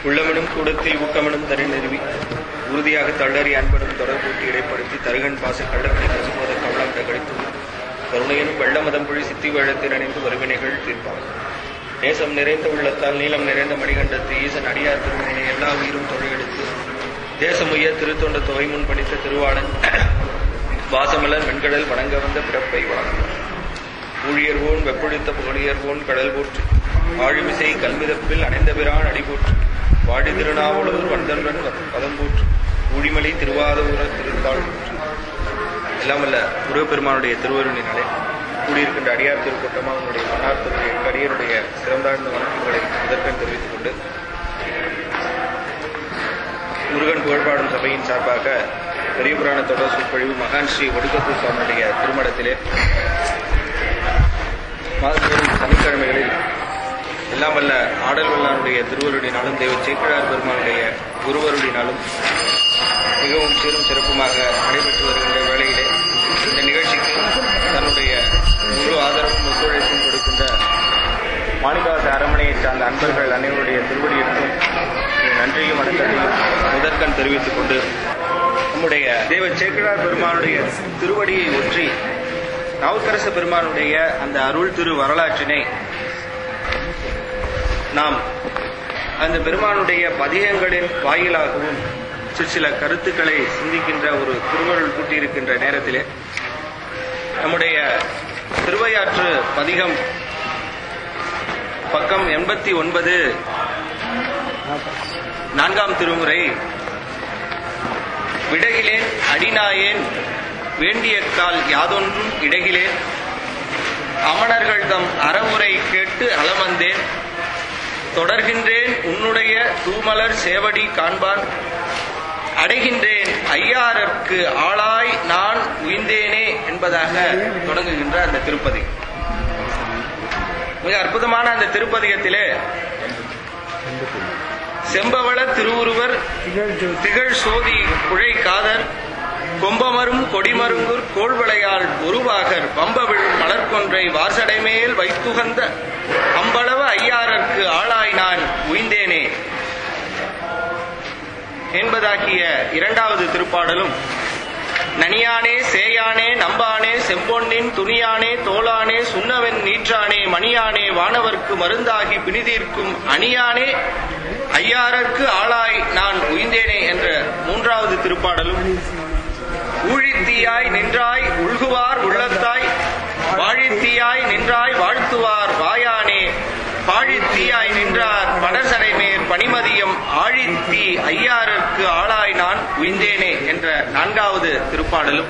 உள்ளமெனும் கூடத்தில் ஊக்கமெனும் தரி நிறுவி உறுதியாக தள்ளறி அன்பனும் தொடர்பூட்டி இடைப்படுத்தி தருகன் பாச கள்ளத்தை பசுபோத கவளம் கழித்துள்ள கருணையனும் வெள்ளமதம் பொழி சித்தி வேழத்தில் அணிந்து வருவினைகள் தீர்ப்பான். நேசம் நிறைந்த உள்ளத்தால் நீளம் நிறைந்த மணிகண்டத்து ஈசன் அடியார் திருமணினை எல்லா உயிரும் தொழிலெடுத்து தேசமுய்ய திருத்தொண்ட தொகை முன் படித்த திருவாளன் வாசமலர் வெண்கடல் வணங்க வந்த பிறப்பை வணங்கும் ஊழியர்வோன் வெப்பொழித்த புகழியர்வோன் கடல் போற்று ஆழிமிசை கல்மிதப்பில் அணைந்த பிரான் அடிபோற்று வாடி திருநாவலூர் வந்தன்றன் பதம் போற்று ஊழிமலை திருவாதூர திருத்தாள் போற்று. எல்லாம் அல்ல முருகப்பெருமானுடைய திருவருளினாலே கூடியிருக்கின்ற அடியார் திருக்கூட்டமாக அவனுடைய மன்னார்த்தனுடைய அடியருடைய சிறந்தாழ்ந்த வணக்கங்களை முதற்கண் தெரிவித்துக் கொண்டு முருகன் புகழ்பாடும் சபையின் சார்பாக பெரிய புராண தொடர் சொற்பொழிவு மகான் ஸ்ரீ ஒடுக்கத்தூர் சுவாமியுடைய திருமணத்திலே மாதந்தோறும் சனிக்கிழமைகளில் எல்லாம் வல்ல ஆடல் வல்லானுடைய திருவருளினாலும் தெய்வ சேக்கிழார் பெருமானுடைய குருவருளினாலும் மிகவும் சீரும் சிறப்புமாக நடைபெற்று வருகின்ற வேளையிலே இந்த நிகழ்ச்சிக்கு தன்னுடைய முழு ஆதரவும் ஒத்துழைப்பும் கொடுக்கின்ற மாணிக்கவாச அரண்மனையை சார்ந்த அன்பர்கள் அனைவருடைய திருவடியிற்கும் நன்றியும் வணக்கத்தையும் முதற்கண் தெரிவித்துக் கொண்டு நம்முடைய தெய்வ சேக்கிழார் பெருமானுடைய திருவடியை ஒற்றி நாவுக்கரசு பெருமானுடைய அந்த அருள் திரு வரலாற்றினை நாம் அந்த பெருமானுடைய பதிகங்களின் வாயிலாகவும் சில கருத்துக்களை சிந்திக்கின்ற ஒரு திருவருள் கூட்டியிருக்கின்ற நேரத்திலே நம்முடைய திருவையாற்று பதிகம் பக்கம் 89 4ஆம் திருமுறை விடகிலேன் அடிநாயேன் வேண்டிய கால் யாதொன்றும் இடகிலேன் அமணர்கள் தம் அறமுறை கேட்டு அலமந்தேன் தொடர்கின்றேன் உன்னுடைய தூமலர் சேவடி காண்பான் அடைகின்றேன் ஐயாரற்கு ஆளாய் நான் உய்ந்தேனே என்பதாக தொடங்குகின்ற அந்த திருப்பதி மிக அற்புதமான அந்த திருப்பதிகத்திலே செம்பவள திருவுருவர் திகழ் சோதி குழை காதர் கொம்பமரும் கொடிமருங்குர் கோள்வளையால் ஒருவாகர் வம்பவிழ் மலர்கொன்றை வாசடைமேல் வைத்துகந்த அம்பளவு ஐயாரற்கு ஆளாய் நான் உய்ந்தேனே என்பதாகிய 2வது திருப்பாடலும் நனியானே சேயானே நம்பானே செம்பொன்னின் துணியானே தோளானே சுண்ணவன் நீற்றானே மணியானே வானவர்க்கு மருந்தாகி பிணிதீர்க்கும் அணியானே ஐயாரற்கு ஆளாய் நான் உய்ந்தேனே என்ற 3வது திருப்பாடலும் ஊழித்தீயாய் நின்றாய் உள்குவார் உள்ளத்தாய் வாழித்தீயாய் நின்றாய் வாழ்த்துவார் வாயானே பாழித்தீயாய் நின்றார் படசடைமேற் பனிமதியம் ஆழித்தீ ஐயாரற்கு ஆளாய் நான் உய்ந்தேனே என்ற 4வது திருப்பாடலும்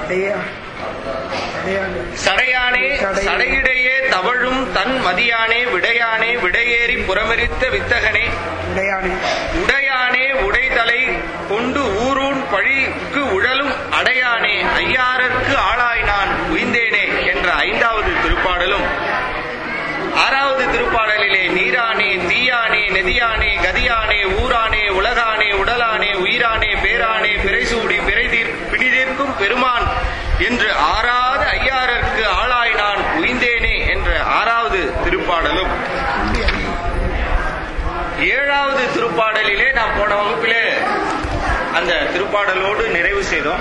சடையானே சடையிடையே தவழும் தன் மதியானே விடையானே விடையேறி புறமெரித்த வித்தகனே உடையானே உடைதலை கொண்டு ஊரூன் பழிக்கு உழலும் அடையானே ஐயாரற்கு ஆளாய் நான் உய்ந்தேனே என்ற 5வது திருப்பாடலும் 6வது திருப்பாடலிலே நீரானே தீயானே நெதியானே கதியானே ஊரானே உலகானே உடலானே உயிரானே பேரானே பிறைசூடி பிணிதீர்க்கும் பெருமான் என்று ஆறாத ஐயாரற்கு ஆளாய் நான் உய்ந்தேனே என்ற 6வது திருப்பாடலும் 7வது திருப்பாடலிலே நாம் போன வகுப்பிலே அந்த திருப்பாடலோடு நிறைவு செய்தோம்.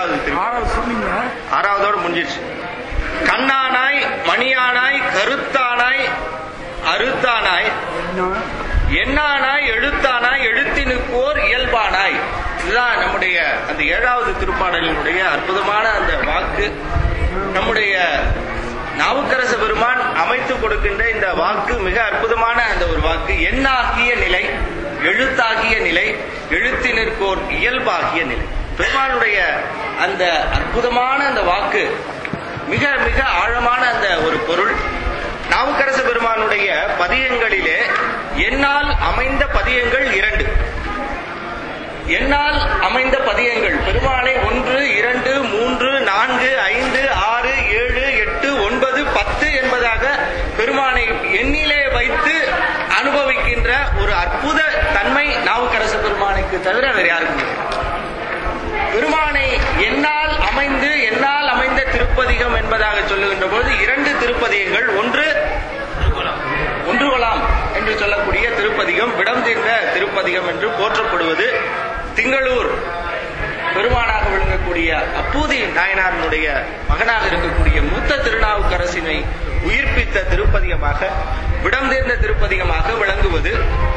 6வதோடு முடிஞ்சிருச்சு. கண்ணானாய் மணியானாய் கருத்தானாய் அறுத்தானாய் எண்ணானாய் எழுத்தானாய் எழுத்தினுக்கோர் இயல்பானாய். இதுதான் நம்முடைய அந்த 7வது திருப்பாடலினுடைய அற்புதமான அந்த வாக்கு. நம்முடைய நாவுக்கரசு பெருமான் அமைத்து கொடுக்கின்ற இந்த வாக்கு மிக அற்புதமான அந்த ஒரு வாக்கு. எண்ணாகிய நிலை, எழுத்தாகிய நிலை, எழுத்தினிற்கோர் இயல்பாகிய நிலை. பெருமானுடைய அந்த அற்புதமான அந்த வாக்கு மிக மிக ஆழமான அந்த ஒரு பொருள். நாவுக்கரசு பெருமானுடைய பதியங்களிலே என்னால் அமைந்த பதியங்கள் 2. என்னால் அமைந்த பதியங்கள் பெருமானை 1, 2, 3, 4, 5, 6, 7, 8, 9, 10 என்பதாக பெருமானை எண்ணிலே வைத்து அனுபவிக்கின்ற ஒரு அற்புத தன்மை நாவுக்கரசு பெருமானுக்கு தவிர வேறு யாருக்கும் இல்லை. பெருமானை என்னால் அமைந்த திருப்பதிகம் என்பதாக சொல்லுகின்ற போது 2 திருப்பதிகங்கள். ஒன்று ஒன்றுகொலாம் என்ற என்று சொல்லக்கூடிய திருப்பதிகம் விடம் தீர்ந்த திருப்பதிகம் என்று போற்றப்படுவது திங்களூர் பெருமானாக விளங்கக்கூடிய அப்பூதி நாயனாரனுடைய மகனாக இருக்கக்கூடிய மூத்த திருநாவுக்கரசினை உயிர்ப்பித்த திருப்பதிகமாக விடம் தீர்ந்த திருப்பதிகமாக விளங்குவது.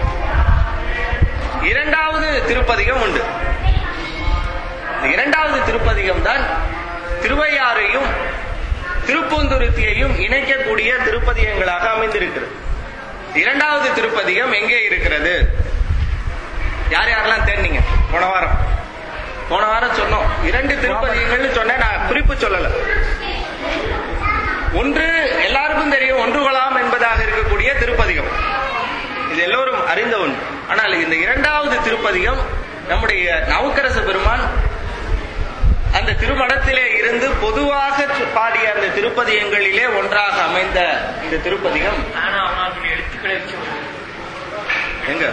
இரண்டாவது திருப்பதிகம் உண்டு. இரண்டாவது திருப்பதிகம் தான் திருவையாறையும் திருப்பூந்துருத்தியையும் இணைக்கக்கூடிய திருப்பதிகங்களாக அமைந்திருக்கிறது. இரண்டாவது திருப்பதிகம் எங்கே இருக்கிறது? யார் யாரெல்லாம் தேர்ந்தீங்க? போன வாரம் சொன்னோம். 2 திருப்பதிகங்கள் சொன்ன, நான் குறிப்பு சொல்லல. ஒன்று எல்லாருக்கும் தெரியும், ஒன்றுகளாம் என்பதாக இருக்கக்கூடிய திருப்பதிகம், இது எல்லோரும் அறிந்த ஒன்று. ஆனால் இந்த இரண்டாவது திருப்பதிகம் நம்முடைய நாவுக்கரசு பெருமான் அந்த திருமடத்திலே இருந்து பொதுவாக பாடிய அந்த திருப்பதிகங்களிலே ஒன்றாக அமைந்த இந்த திருப்பதிகம். எங்க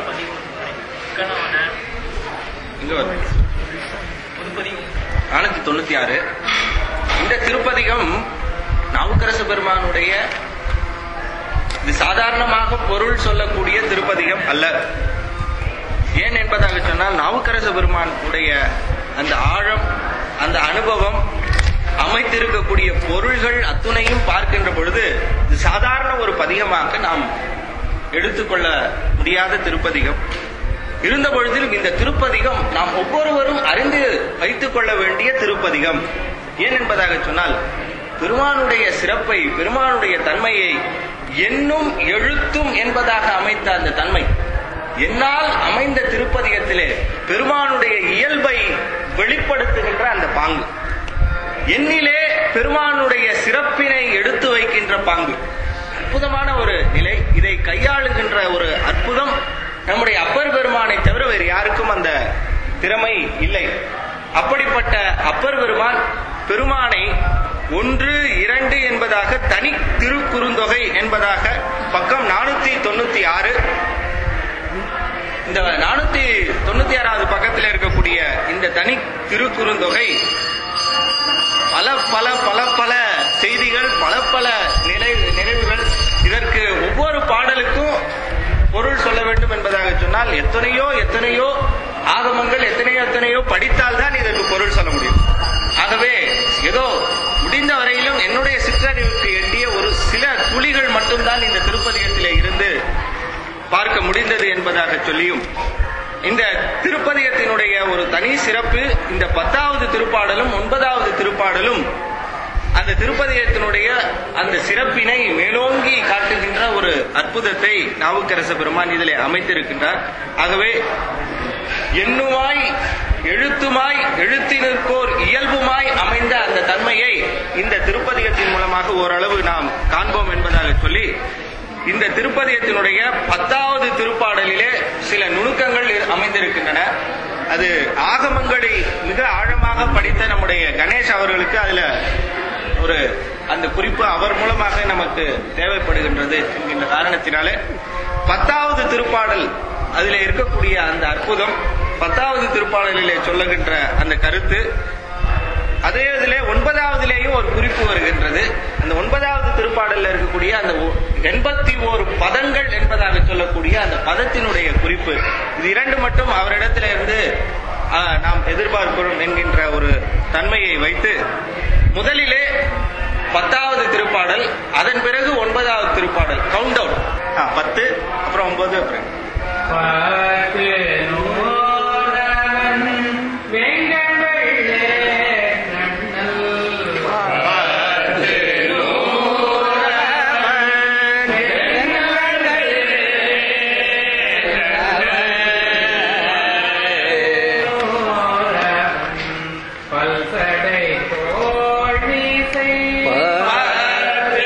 496 இந்த திருப்பதிகம் நாவுக்கரசு பெருமானுடைய இது சாதாரணமாக பொருள் சொல்லக்கூடிய திருப்பதிகம் அல்ல. ஏன் என்பதாக சொன்னால், நாவுக்கரசு பெருமானுடைய அந்த ஆழம், அந்த அனுபவம், அமைத்திருக்கக்கூடிய பொருள்கள் அத்துணையும் பார்க்கின்ற பொழுது இது சாதாரண ஒரு பதிகமாக நாம் எடுத்துக்கொள்ள முடியாத திருப்பதிகம். இருந்த பொழுதிலும் இந்த திருப்பதிகம் நாம் ஒவ்வொருவரும் அறிந்து வைத்துக் கொள்ள வேண்டிய திருப்பதிகம். ஏன் என்பதாக சொன்னால், பெருமானுடைய சிறப்பை, பெருமானுடைய தன்மையை எண்ணும் எழுத்தும் என்பதாக அமைத்த அந்த தன்மை, என்னால் அமைந்த திருப்பதிகத்திலே பெருமானுடைய இயல்பை வெளிப்படுத்துகின்ற அந்த பாங்கு, எண்ணிலே பெருமானுடைய சிறப்பினை எடுத்து வைக்கின்ற பாங்கு, அற்புதமான ஒரு நிலை. இதை கையாளுகின்ற ஒரு அற்புதம் நம்முடைய அப்பர் பெருமானை தவிர வேறு யாருக்கும் அந்த திறமை இல்லை. அப்படிப்பட்ட அப்பர் பெருமான் பெருமானை 1, 2 என்பதாக தனி திருக்குறுந்தொகை என்பதாக பக்கம் 496, இந்த 496வது பக்கத்தில் இருக்கக்கூடிய இந்த தனி திருக்குறுந்தொகை பல பல பல பல செய்திகள், பல பல நினைவுகள். இதற்கு ஒவ்வொரு பாடலுக்கும் பொருள் சொல்ல வேண்டும் என்பதாக சொன்னால் எத்தனையோ ஆகமங்கள், எத்தனையோ படித்தால் தான் இதற்கு பொருள் சொல்ல முடியும். ஆகவே ஏதோ முடிந்த வரையிலும் என்னுடைய சிற்றறிவுக்கு எட்டிய ஒரு சில துளிகள் மட்டும்தான் இந்த திருப்பதிகத்திலே இருந்து பார்க்க முடிந்தது என்பதாக சொல்லியும், இந்த திருப்பதிகத்தினுடைய ஒரு தனி சிறப்பு, இந்த 10வது திருப்பாடலும் 9வது திருப்பாடலும் அந்த திருப்பதிகத்தினுடைய அந்த சிறப்பினை மேலோங்கி காட்டுகின்ற ஒரு அற்புதத்தை நாவுக்கரசு பெருமான் இதிலே அமைத்திருக்கின்றார். ஆகவே எண்ணுமாய் எழுத்துமாய் எழுத்தினர்க்கோர் இயல்புமாய் அமைந்த அந்த தன்மையை இந்த திருப்பதிகத்தின் மூலமாக ஓரளவு நாம் காண்போம் என்பதாக சொல்லி, இந்த திருப்பதிகத்தினுடைய 10வது திருப்பாடலிலே சில நுணுக்கங்கள் அமைந்திருக்கின்றன. அது ஆகமங்களை மிக ஆழமாக படித்த நம்முடைய கணேஷ் அவர்களுக்கு அதுல ஒரு அந்த குறிப்பு அவர் மூலமாக நமக்கு தேவைப்படுகின்றது என்கின்ற காரணத்தினாலே 10வது திருப்பாடல் அதிலே இருக்கக்கூடிய அந்த அற்புதம், 10வது திருப்பாடலிலே சொல்லுகின்ற அந்த கருத்து, அதே இதிலே 9வதிலேயும் ஒரு குறிப்பு வருகின்றது. அந்த 9வது திருப்பாடலில் இருக்கக்கூடிய அந்த 81 பதங்கள் என்பதாக சொல்லக்கூடிய அந்த பதத்தினுடைய குறிப்பு, இது 2 மட்டும் அவரிடத்திலிருந்து நாம் எதிர்பார்க்கிறோம் என்கின்ற ஒரு தன்மையை வைத்து முதலிலே 10வது திருப்பாடல், அதன் பிறகு 9வது திருப்பாடல், கவுண்ட் டவுன் 10 அப்புறம் 9 அப்புறம்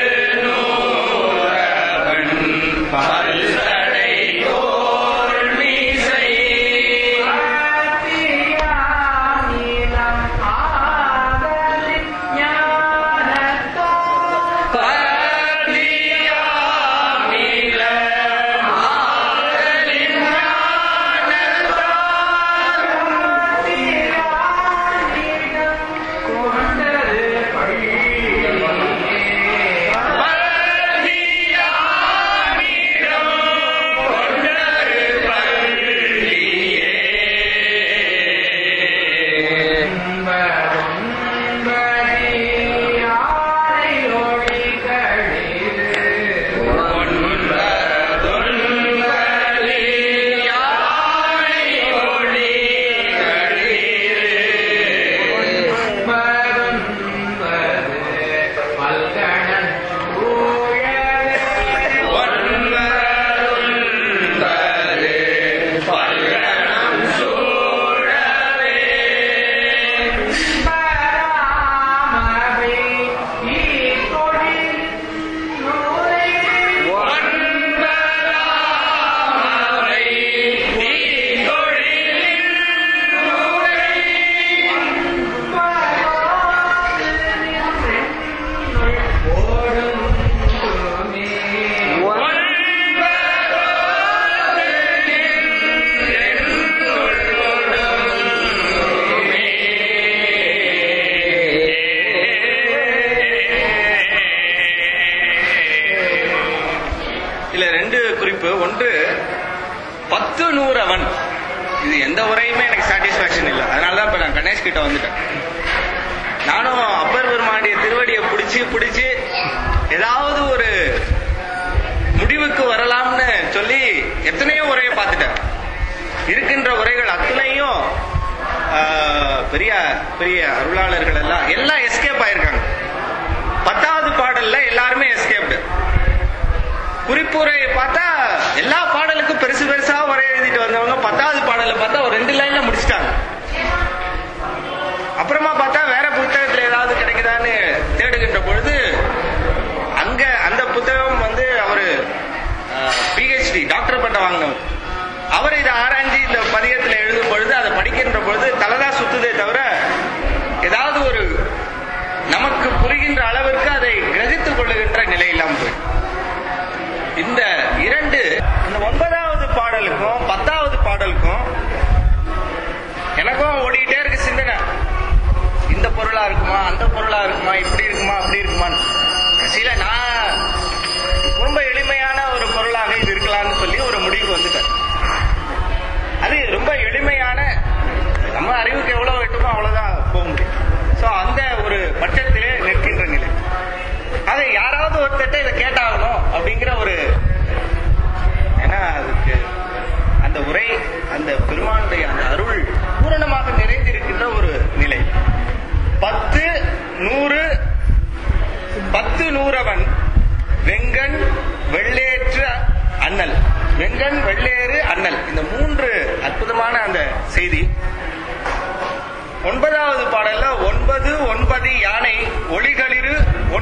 பல்சடை தோள்வி ஒன்று 10 100 இது எந்த உரையுமே எனக்கு சாட்டிஸ்பாக்சன் இல்லை. அதனாலதான் இப்ப நான் கணேஷ் கிட்ட வந்துட்டேன். நானும் அப்பர் பெருமானுடைய திருவடியை பிடிச்சு ஏதாவது ஒரு முடிவுக்கு வரலாம்னு சொல்லி எத்தனையோ உரையை பார்த்துட்டேன். இருக்கின்ற உரைகள் அத்தனையும் பெரிய பெரிய அருளாளர்கள் எல்லாம் எஸ்கேப் ஆயிருக்காங்க. 10வது பாடல்ல எல்லாருமே எஸ்கேப்டு. குறிப்புரையை பார்த்தா எல்லா பாடலுக்கும் பெருசு பெருசா உரை எழுதிட்டு வந்தவங்க 10வது பாடல பார்த்தா ஒரு 2 லைன்ல முடிச்சிட்டாங்க. அப்புறமா பார்த்தா வேற புத்தகத்துல ஏதாவது கிடைக்குதான்னு தேடுகின்ற பொழுது அங்க அந்த புத்தகம் வந்து அவரு PhD டாக்டர் பட்டம் வாங்கினவர். அவர் இதை ஆராய்ச்சி இந்த பதியத்துல எழுதும் பொழுது அதை படிக்கின்ற பொழுது தலைதான் சுத்துதே தவிர ஏதாவது ஒரு நமக்கு புரிகின்ற அளவிற்கு அதை கிரகித்துக் கொள்ளுகின்ற நிலை இல்லாமல் போய் இந்த 9வது பாடலுக்கும் 10வது பாடலுக்கும் எனக்கும் ஓடிட்டே இருக்கு சிந்தனை. இந்த பொருளா இருக்குமா, அந்த பொருளா இருக்குமா, இப்படி இருக்குமா, அப்படி இருக்குமான்னு. சில நான் ரொம்ப எளிமையான ஒரு பொருளாக இது இருக்கலாம்னு சொல்லி ஒரு முடிவுக்கு வந்துட்டேன். அது ரொம்ப எளிமையான, நம்ம அறிவுக்கு எவ்வளவு வெட்டுமோ அவ்வளவுதான் போக முடியும். சோ அந்த ஒரு பட்சத்திலே நிற்கின்ற நிலை. அதை யாராவது ஒருத்தட்ட இதை கேட்டாகணும் அப்படிங்கிற ஒரு, ஏன்னா அதுக்கு அந்த உரை அந்த பெருமானுடைய அந்த அருள் பூரணமாக நிறைந்திருக்கின்ற ஒரு நிலை. 10 100 வெங்கண் வெள்ளேற்று அண்ணல், வெங்கண் வெள்ளேறு அண்ணல், இந்த 3 அற்புதமான அந்த செய்தி. 9வது பாடல்ல 9 யானை ஒளிகளிரு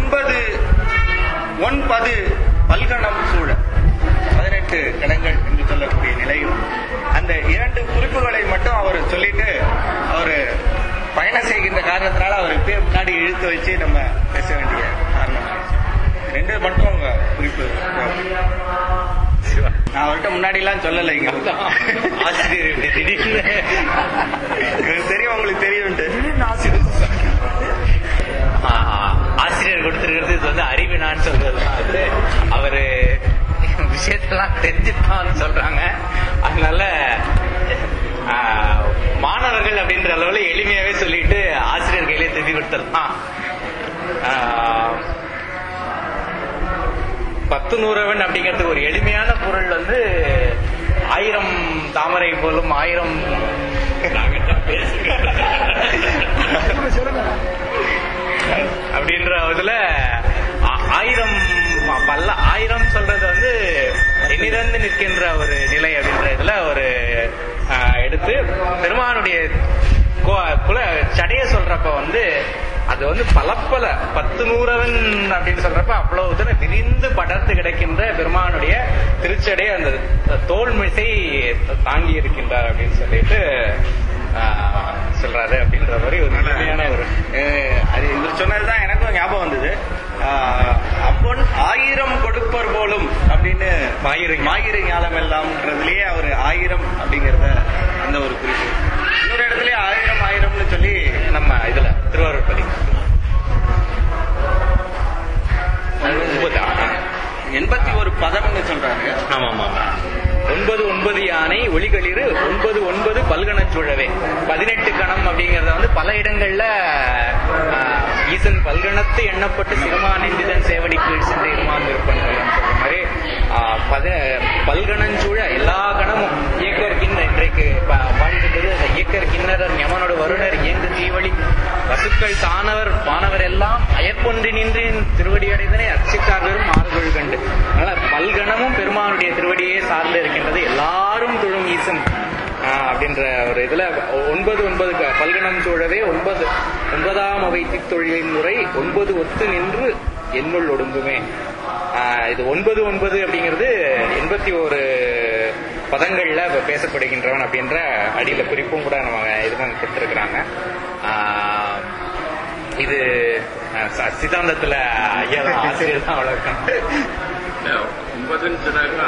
9 பல்கணம் சூழ 18 கணங்கள் என்று சொல்லக்கூடிய நிலையும் அந்த 2 குறிப்புகளை மட்டும் அவர் சொல்லிட்டு அவர் பயணம் செய்கின்ற காரணத்தினால அவர் பேர் முன்னாடி இழுத்து வச்சு நம்ம பேச வேண்டிய காரணம் 2 மட்டும் அவங்க குறிப்பு. நான் அவர்கிட்ட முன்னாடி எல்லாம் சொல்லலை, இங்க ஆசிரியர் திடீர்னு தெரியும், உங்களுக்கு தெரியும். ஆசிரியர் கொடுத்திருக்கிறது இது வந்து அறிவினான்னு சொல்றது வந்து அவரு விஷயத்தெல்லாம் தெரிஞ்சுட்டான்னு சொல்றாங்க. அதனால மாணவர்கள் அப்படின்ற அளவுல எளிமையாவே சொல்லிட்டு ஆசிரியர் கையிலே திருப்பி கொடுத்துடலாம். 10 100 அப்படிங்கிறதுக்கு ஒரு எளிமையான பொருள் வந்து 1000 தாமரை போலும் 1000 அப்படின்ற இதுல 1000 சொல்றது வந்து எண்ணிறந்து நிற்கின்ற ஒரு நிலை அப்படின்ற இதுல ஒரு எடுத்து பெருமானுடைய சடைய சொல்றப்ப வந்து அது வந்து பல 10 100 அப்படின்னு சொல்றப்ப அவ்வளவு தூரம் விரிந்து படர்ந்து கிடைக்கின்ற பெருமானுடைய திருச்சடை அந்த தோல்மிசை தாங்கி இருக்கின்றார் அப்படின்னு சொல்லிட்டு சொல்றாரு. அப்படின்ற மாதிரி ஒரு நிலைமையான ஒரு அது இவர் சொன்னதுதான் எனக்கும் ஞாபகம் வந்தது. அம்பொன் 1000 கொடுப்பர் போலும் அப்படின்னு மாயிரு ஞாலம் எல்லாம்ன்றதுலயே அவர் 1000 அப்படிங்கறத அந்த ஒரு குறிப்பு. இன்னொரு இடத்துல 1000 சொல்லி நம்ம இதுல திருவாரூர் பதி 81 பதம்னு சொல்றாங்க. ஆமா ஆமா 9 யானை ஒளிகளிரு 9 பல்கணச்சூழவே 18 கணம் அப்படிங்கறத வந்து பல இடங்கள்ல ஈசன் பல்கணத்து எண்ணப்பட்டு சிறுமான் நெஞ்சிதன் சேவடி கீழ் சென்று இருமான் இருப்பன் சொல்ற மாதிரி பல்கணஞ்சூழ எல்லா கணமும் இயக்கர்கின்ற இன்றைக்கு பாடிட்டு அந்த இயக்கர் கிண்ணறர் ஞமனோடு வருணர் இயங்கு தீவழி வசுக்கள் தானவர் மாணவர் எல்லாம் அயற்பொன்றி நின்றின் திருவடி அடைந்தனை அர்ச்சிக்கார் வெறும் மாறுகொள் கண்டு. அதனால பல்கணமும் பெருமானுடைய திருவடியே சார்ந்து இருக்கின்றது. எல்லாரும் தொழும் ஈசன் அப்படின்ற ஒரு இதுல 9 பல்கணம் சூழவே 9ஆம் அவை தித்தொழிலின் முறை 9 ஒத்து நின்று என்னுள் ஒடுங்குமே. இது 9 அப்படிங்கிறது 81 பதங்கள்ல பேசப்படுகின்றவன் அப்படின்ற அடியில குறிப்பும் கூட நம்ம இதுதான் கொடுத்திருக்கிறாங்க. இது சித்தாந்தத்துல ஐயா ஆசிரியர் தான் வளர்க்கணும். 9 சொன்னாக்கா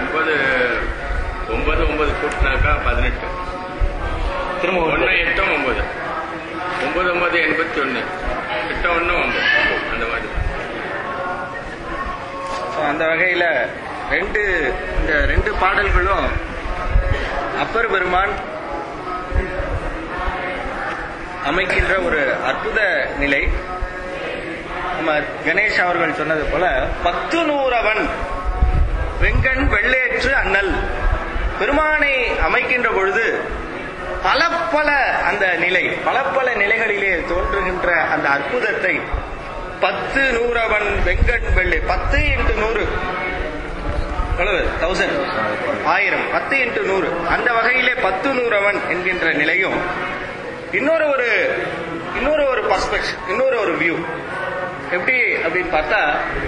9 கூட்டினாக்கா 18, திரும்ப 1 8 9 9 81 8 1 9 அந்த மாதிரி. அந்த வகையில இந்த 2 பாடல்களும் அப்பர் பெருமான் அமைக்கின்ற ஒரு அற்புத நிலை. நம்ம கணேஷ் அவர்கள் சொன்னது போல 10 வெங்கண் வெள்ளேற்று அண்ணல் பெருமானை அமைக்கின்ற பொழுது பல பல அந்த நிலை, பல பல நிலைகளிலே தோன்றுகின்ற அந்த அற்புதத்தை 10 வெங்கண் வெள்ளை 10 × 100 1000 10 × 100 அந்த வகையிலே 10 என்கின்ற நிலையும் இன்னொரு ஒரு பர்ஸ்பெக்டிவ், இன்னொரு ஒரு வியூ எப்படி அப்படின்னு பார்த்தா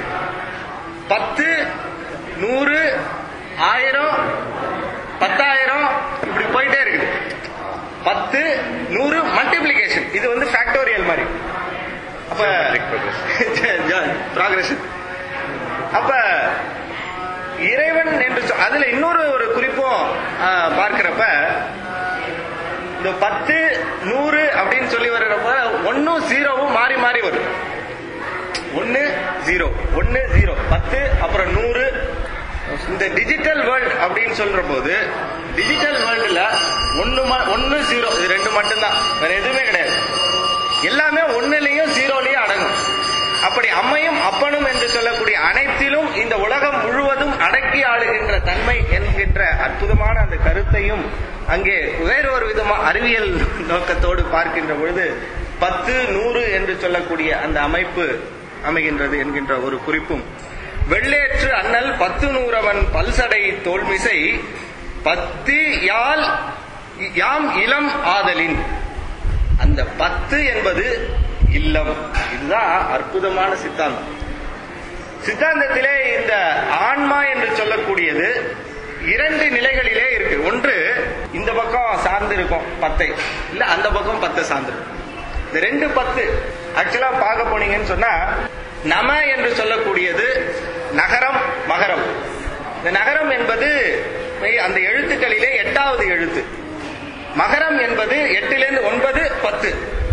10 100 1000 10000 இப்படி போயிட்டே இருக்குது. 10 100 மல்டிப்ளிகேஷன், இது வந்து ஃபேக்டோரியல் மாதிரி. அப்ப ப்ராக்ரஷன். அப்ப இறைவன் என்று அதுல இன்னொரு ஒரு குறிப்பும் பார்க்கிறப்ப இந்த 10 100 அப்படின்னு சொல்லி வர்றப்ப 1 0 மாறி மாறி வரும். 1 0 1 0 10 அப்புறம் 100. இந்த டிஜிட்டல் வேர்ல்ட் அப்படின்னு சொல்ற போது டிஜிட்டல் வேர்ல்டுல 1 0 இது 2 மட்டும்தான், வேற எதுவுமே கிடையாது. எல்லாமே 1லயும் 0லயும் அடங்கும். அப்படி அம்மையும் அப்பனும் என்று சொல்லக்கூடிய அனைத்திலும் இந்த உலகம் முழுவதும் அடக்கி ஆளுகின்ற தன்மை என்கின்ற அற்புதமான அந்த கருத்தையும் அங்கே வேறு ஒரு விதமா அறிவியல் நோக்கத்தோடு பார்க்கின்ற பொழுது 10 100 என்று சொல்லக்கூடிய அந்த அமைப்பு அமைகின்றது என்கின்ற ஒரு குறிப்பும், வெள்ளேற்று அண்ணல் 10 100 பல்சடை தோல்மிசை 10 யாம் இளம் ஆதலின், அந்த 10 என்பது இல்லம். இதுதான் அற்புதமான சித்தாந்தம். சித்தாந்தத்திலே இந்த ஆன்மா என்று சொல்லக்கூடியது 2 நிலைகளிலே இருக்கு. ஒன்று இந்த பக்கம் சார்ந்து இருக்கும் 10, இல்ல அந்த பக்கம் 10 சார்ந்து இருக்கும். இந்த 2 10 ஆக்சுவலா பார்க்க போனீங்கன்னு சொன்னா நம என்று சொல்லக்கூடியது நகரம் மகரம். இந்த நகரம் என்பது அந்த எழுத்துக்களிலே 8வது எழுத்து. மகரம் என்பது 8லிருந்து 9 10.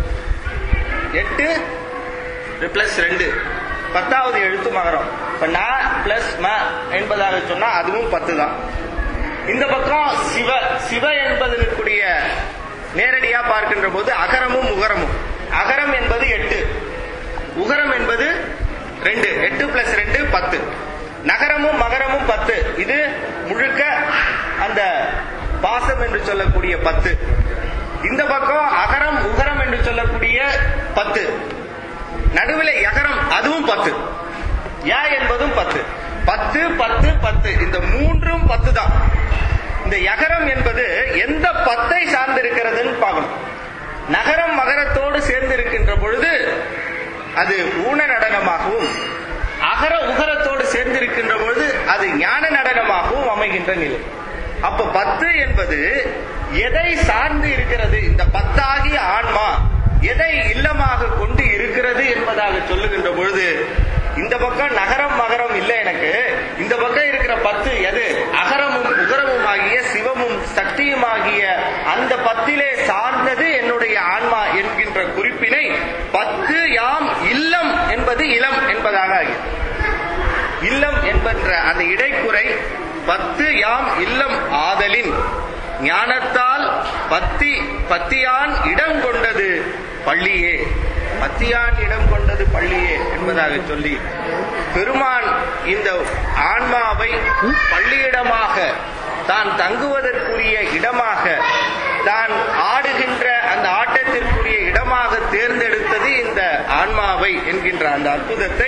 8 பிளஸ் 2 10வது எழுத்து மகரம். இப்ப ந பிளஸ் ம என்பதாக சொன்னா அதுவும் 10 தான். இந்த பக்கம் சிவ, சிவ என்பதற்குரிய நேரடியா பார்க்கின்ற போது அகரமும் உகரமும். அகரம் என்பது 8, உகரம் என்பது 2. 8 பிளஸ் 2 10. நகரமும் மகரமும் 10. இது முழுக்க அந்த பாசம் என்று சொல்லக்கூடிய 10. இந்த பக்கம் அகரம் உகரம் என்று சொல்லக்கூடிய 10. நடுவில் யகரம், அதுவும் 10. யா என்பதும் 10. 10 10 10. இந்த மூன்றும் 10 தான். இந்த யகரம் என்பது எந்த 10ஐ சார்ந்து இருக்கிறதுன்னு பார்க்கணும். நகரம் மகரத்தோடு சேர்ந்து இருக்கின்ற பொழுது அது ஊன நடனமாகவும், அகர உகரத்தோடு சேர்ந்து இருக்கின்ற பொழுது அது ஞான நடனமாகவும் அமைகின்ற நிலை. அப்ப 10 என்பது எதை சார்ந்து இருக்கிறது, இந்த 10 ஆகிய ஆன்மா எதை இல்லமாக கொண்டு இருக்கிறது என்பதாக சொல்லுகின்ற பொழுது இந்த பக்கம் நகரம் மகரம் இல்லை எனக்கு, இந்த பக்கம் இருக்கிற 10 எது, அகரமும் உகரமும் ஆகிய சிவமும் சக்தியும் ஆகிய அந்த 10லே சார்ந்தது என்னுடைய ஆன்மா என்கின்ற குறிப்பினை 10 யாம் இல்லம் என்பது இளம் என்பதாக ஆகிறது. இல்லம் என்கின்ற அந்த இடைக்குறை 10 யாம் இல்லம் ஆதலின் ஞானத்தால் பத்தியான் இடம் கொண்டது பள்ளியே, பத்தியான் இடம் கொண்டது பள்ளியே என்பதாக சொல்லி பெருமான் இந்த ஆன்மாவை பள்ளியிடமாக, தான் தங்குவதற்குரிய இடமாக, தான் ஆடுகின்ற அந்த ஆட்டத்திற்குரிய இடமாக தேர்ந்தெடுத்தது இந்த ஆன்மாவை என்கின்ற அந்த அற்புதத்தை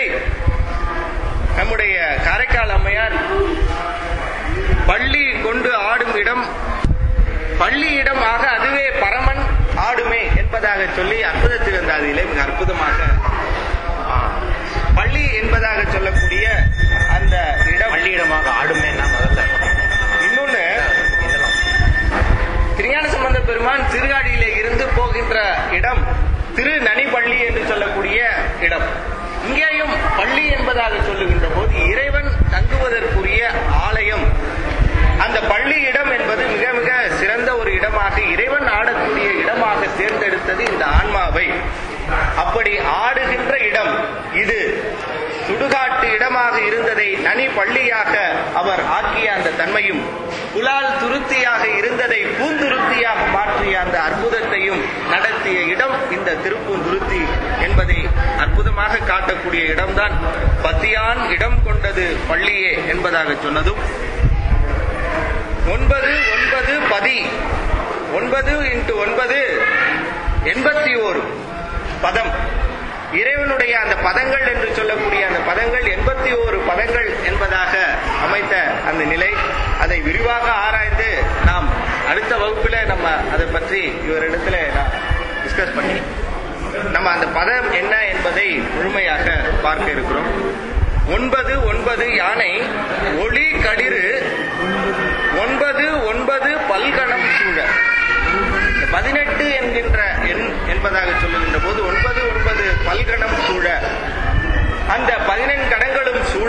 நம்முடைய காரைக்கால் அம்மையார் பள்ளி கொண்டு ஆடும் இடம் பள்ளி இடமாக அதுவே பரமன் ஆடுமே என்பதாக சொல்லி அற்புதத்தில் இருந்த அதிலே மிக அற்புதமாக பள்ளி என்பதாக சொல்லக்கூடிய அந்த இடம் பள்ளியிடமாக ஆடுமே. இன்னொன்னு, திருஞான சம்பந்த பெருமான் திருகாடியிலே இருந்து போகின்ற இடம் திரு நனிப்பள்ளி என்று சொல்லக்கூடிய இடம். இங்கேயும் பள்ளி என்பதாக சொல்லுகின்ற போது இறைவன் தங்குவதற்குரிய ஆலயம். அந்த பள்ளி இடம் என்பது மிக மிக சிறந்த ஒரு இடமாக, இறைவன் ஆடக்கூடிய இடமாக தேர்ந்தெடுத்தது இந்த ஆன்மாவை. அப்படி ஆடுகின்ற இடம் இது சுடுகாட்டு இடமாக இருந்ததை நனி பள்ளியாக அவர் ஆக்கிய அந்த தன்மையும் புலால் துருத்தியாக இருந்ததை பூந்துருத்தியாக மாற்றிய அந்த அற்புதத்தையும் நடத்திய இடம் இந்த திருப்பூந்துருத்தி என்பதை அற்புதமாக காட்டக்கூடிய இடம்தான் பத்தியான் இடம் கொண்டது பள்ளியே என்பதாக சொன்னதும் 9 9 பதி 9 × 9 81 பதம். இறைவனுடைய அந்த பதங்கள் என்று சொல்லக்கூடிய அந்த பதங்கள் 81 பதங்கள் என்பதாக அமைத்த அந்த நிலை, அதை விரிவாக ஆராய்ந்து நாம் அடுத்த வகுப்பில் நம்ம அதை பற்றி இவரிடத்துல டிஸ்கஸ் பண்ணி நம்ம அந்த பதம் என்ன என்பதை முழுமையாக பார்க்க இருக்கிறோம். 9 9 யானை ஒளி களிறு 9 9 பல்கணம் சூழ 18 என்கின்ற எண் என்பதாக சொல்லுகின்ற போது 9 9 பல்கணம் சூழ, அந்த 14 கணங்களும் சூழ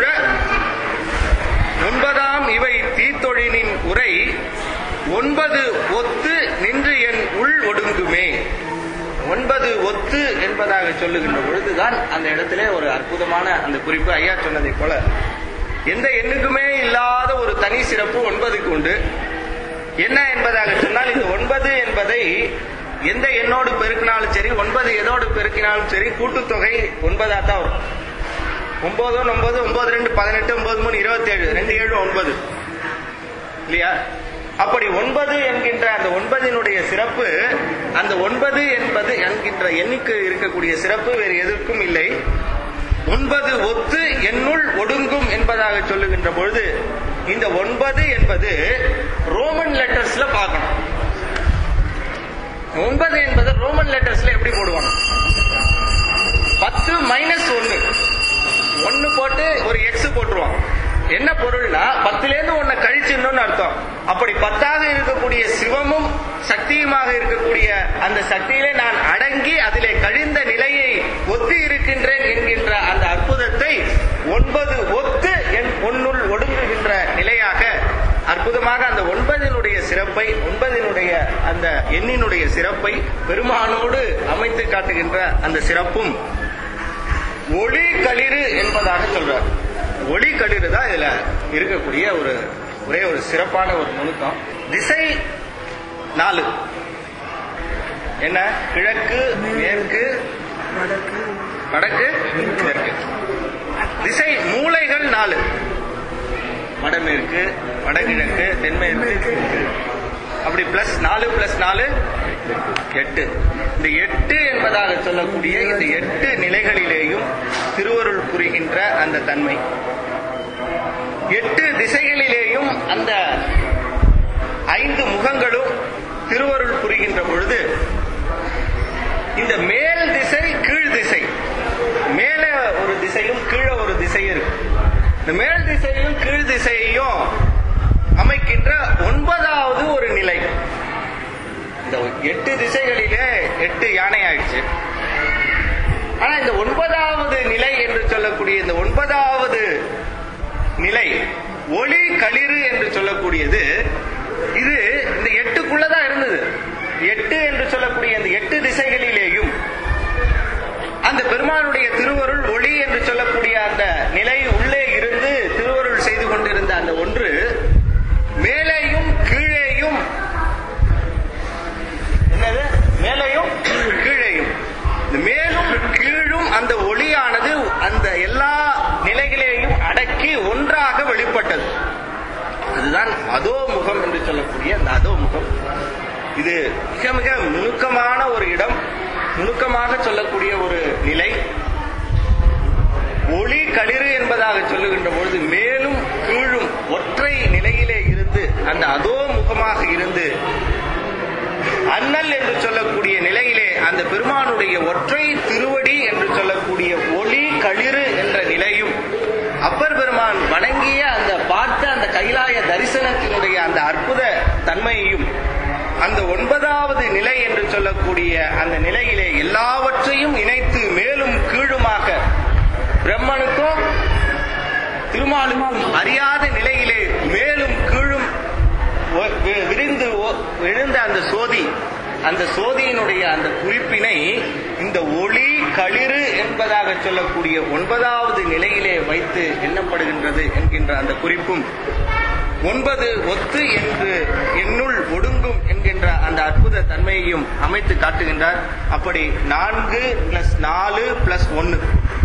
9ஆம் இவை தீத்தொழினின் உரை 9 ஒத்து நின்று என் உள் ஒடுங்குமே. 9 ஒத்து என்பதாக சொல்லுகின்ற பொழுதுதான் அந்த இடத்திலே ஒரு அற்புதமான அந்த குறிப்பு ஐயா சொன்னதை போல எந்த எண்ணுக்குமே இல்லாத ஒரு தனி சிறப்பு 9க்கு உண்டு. என்ன என்பதாக சொன்னால் இந்த 9 என்பதை எந்த எண்ணோடு பெருக்கினாலும் சரி, 9 எதோடு பெருக்கினாலும் சரி, கூட்டுத்தொகை 9ஆ தான் வரும். 9 9 9 2 18 9 3 27 2 7 9 இல்லையா? அப்படி 9 என்கின்ற அந்த 9னுடைய சிறப்பு, அந்த 9 என்பது என்கின்ற எண்ணுக்கு இருக்கக்கூடிய சிறப்பு வேறு எதற்கும் இல்லை. 9 ஒத்து என்னுள் ஒடுங்கும் என்பதாக சொல்லுகின்ற பொழுது இந்த 9 என்பது ரோமன் லெட்டர்ஸ்ல பார்க்கணும். 9 என்பது ரோமன் லெட்டர்ஸ்ல எப்படி போடுவாங்க? 10 -1 1 போட்டு ஒரு எக்ஸ் போட்டுருவான். என்ன பொருள்னா 10லேருந்து 1 கழிச்சிடணும்னு அர்த்தம். அப்படி 10ஆக இருக்கக்கூடிய சிவமும் சக்தியுமாக இருக்கக்கூடிய அந்த சக்தியிலே நான் அடங்கி அதிலே கழிந்த நிலையை ஒத்து இருக்கின்றேன் என்கின்ற அந்த அற்புதத்தை 9 ஒத்து என் ஒன்னுள் ஒடுங்குகின்ற நிலையாக அற்புதமாக அந்த 9னுடைய சிறப்பை, 9னுடைய அந்த எண்ணினுடைய சிறப்பை பெருமானோடு அமைத்து காட்டுகின்ற அந்த சிறப்பும் ஒளி களிறு என்பதாக சொல்றார். ஒளி களிறு தான் இதுல இருக்கக்கூடிய ஒரே ஒரு சிறப்பான ஒரு நுணுக்கம். திசை 4 என்ன? கிழக்கு, மேற்கு, வடக்கு, தெற்கு. திசை மூலைகள் 4, வடமேற்கு, வடகிழக்கு, தென்மேற்கு, அப்படி +4 +4 8. இந்த 8 என்பதாக சொல்லக்கூடிய இந்த 8 நிலைகளிலேயும் திருவருள் புரிகின்ற அந்த தன்மை, 8 திசைகளிலேயும் அந்த 5 முகங்களும் திருவருள் புரிகின்ற பொழுது இந்த மேல் திசை கீழ் திசை, மேல ஒரு திசையும் கீழே ஒரு திசையும் இருக்கு. இந்த மேல் திசையும் கீழ் திசையையும் அமைக்கின்ற 9வது ஒரு நிலை. இந்த 8 திசைகளிலே 8 யானை ஆயிடுச்சு. ஆனா இந்த 9வது நிலை என்று சொல்லக்கூடிய இந்த 9வது நிலை ஒளி களிறு என்று சொல்லக்கூடியது, இது இந்த 8க்குள்ளதான் இருந்தது. 8 என்று சொல்லக்கூடிய இந்த 8 திசைகளிலேயும் அந்த பெருமானுடைய திருவருள் ஒளி என்று சொல்லக்கூடிய அந்த நிலை உள்ளே இருந்து திருவருள் செய்து கொண்டிருந்த அந்த ஒன்று மேலேயும் கீழேயும், என்னது? மேலேயும் கீழேயும், மேலும் கீழும் அந்த ஒளியானது அந்த எல்லா நிலைகளையும் அடக்கி ஒன்றாக வெளிப்பட்டது. அதுதான் அதோ முகம் என்று சொல்லக்கூடிய அந்த அதோ முகம். இது மிக மிக நுணுக்கமான ஒரு இடம், நுணுக்கமாக சொல்லக்கூடிய ஒரு நிலை. ஒளி களிறு என்பதாக சொல்லுகின்ற பொழுது மேலும் கீழும் ஒற்றை நிலையிலே இருந்து அந்த அதோ முகமாக இருந்து அண்ணல் என்று சொல்லக்கூடிய நிலையிலே அந்த பெருமானுடைய ஒற்றை திருவடி என்று சொல்லக்கூடிய ஒளி களிறு என்ற நிலையும், அப்பர் பெருமான் வணங்கிய அந்த பார்த்த அந்த கைலாய தரிசனத்தினுடைய அந்த அற்புத தன்மையையும், அந்த 9வது நிலை என்று சொல்லக்கூடிய அந்த நிலையிலே எல்லாவற்றையும் இணைத்து மேலும் கீழுமாக பிரம்மனுக்கும் திருமாலுக்கும் அறியாத நிலையிலே மேலும் கீழும் விரிந்து எழுந்த அந்த சோதி, அந்த சோதியினுடைய அந்த குறிப்பினை இந்த ஒளி களிறு என்பதாக சொல்லக்கூடிய 9வது நிலையிலே வைத்து எண்ணப்படுகின்றது என்கின்ற அந்த குறிப்பும் 9 ஒத்து என்று என்னுள் ஒடுங்கும் என்கின்ற அந்த அற்புத தன்மையையும் அமைத்து காட்டுகின்றார். அப்படி 4 + 4 + 1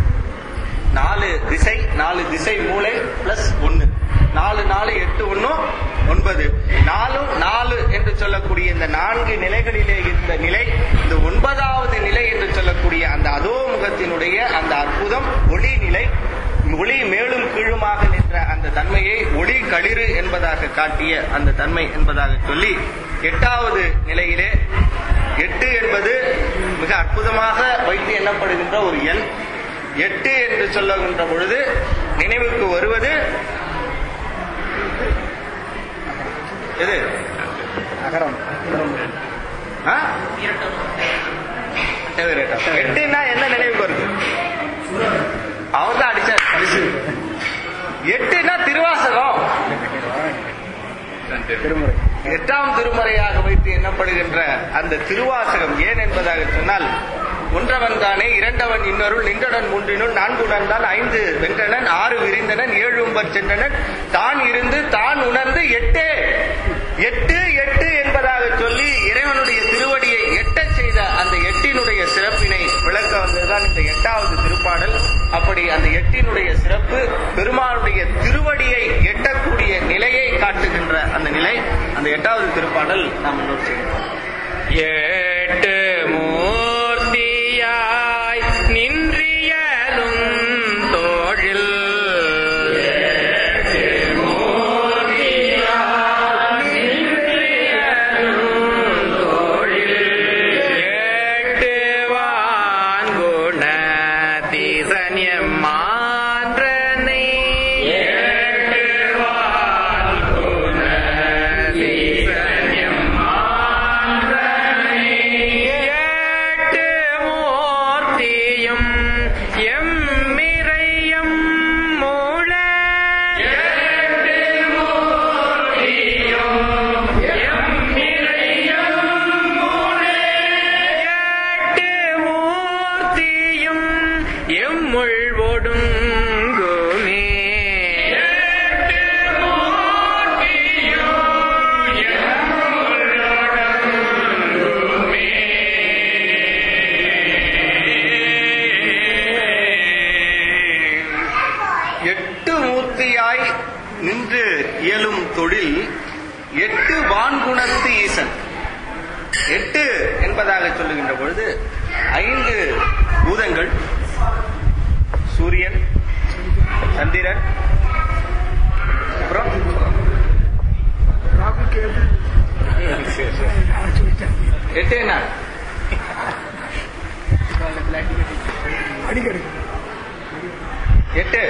4 திசை மூலை பிளஸ் 1 4 4 8 1 9 4 என்று சொல்லக்கூடிய இந்த 4 நிலைகளிலே இருந்த நிலை இந்த 9வது நிலை என்று சொல்லக்கூடிய அந்த அதோமுகத்தினுடைய அந்த அற்புதம் ஒளி நிலை, ஒளி மேலும் கீழுமாக நின்ற அந்த தன்மையை ஒளி களிறு என்பதாக காட்டிய அந்த தன்மை என்பதாக சொல்லி 8வது நிலையிலே 8 என்பது மிக அற்புதமாக வைத்து எண்ணப்படுகின்ற ஒரு எண். 8 என்று சொல்லுகின்ற பொழுது நினைவுக்கு வருவது எது? எட்டுன்னா என்ன நினைவுக்கு வருது? அவர் தான் அடிச்சார். 8னா திருவாசகம், 8ஆம் திருமுறையாக வைத்து எண்ணப்படுகின்ற அந்த திருவாசகம். ஏன் என்பதாக சொன்னால், ஒன்றவன் தானே இரண்டவன் இன்னொருள் நின்றடன் மூன்றினுள் 4 உணர்ந்தான் 5 வென்றனன் 6 விரிந்தனன் 7 உம்பர் சென்றனன் தான் இருந்து தான் உணர்ந்து 8 என்பதாக சொல்லி இறைவனுடைய திருவடியை எட்டச் செய்த அந்த 8னுடைய சிறப்பினை விளக்க வந்ததுதான் இந்த 8வது திருப்பாடல். அப்படி அந்த 8னுடைய சிறப்பு பெருமானுடைய திருவடியை எட்டக்கூடிய நிலையை காட்டுகின்ற அந்த நிலை. அந்த 8வது திருப்பாடல் நாம் இன்னொரு செய்கிறோம். 8 மூர்த்தியாய் நின்றியலும் தோழில் நின்று இயலும் தொழில் 8 வான்குணத்து ஈசன். 8 என்பதாக சொல்லுகின்ற பொழுது 5 பூதங்கள், சூரியன், சந்திரன், அப்புறம் 8 என்ன? எட்டு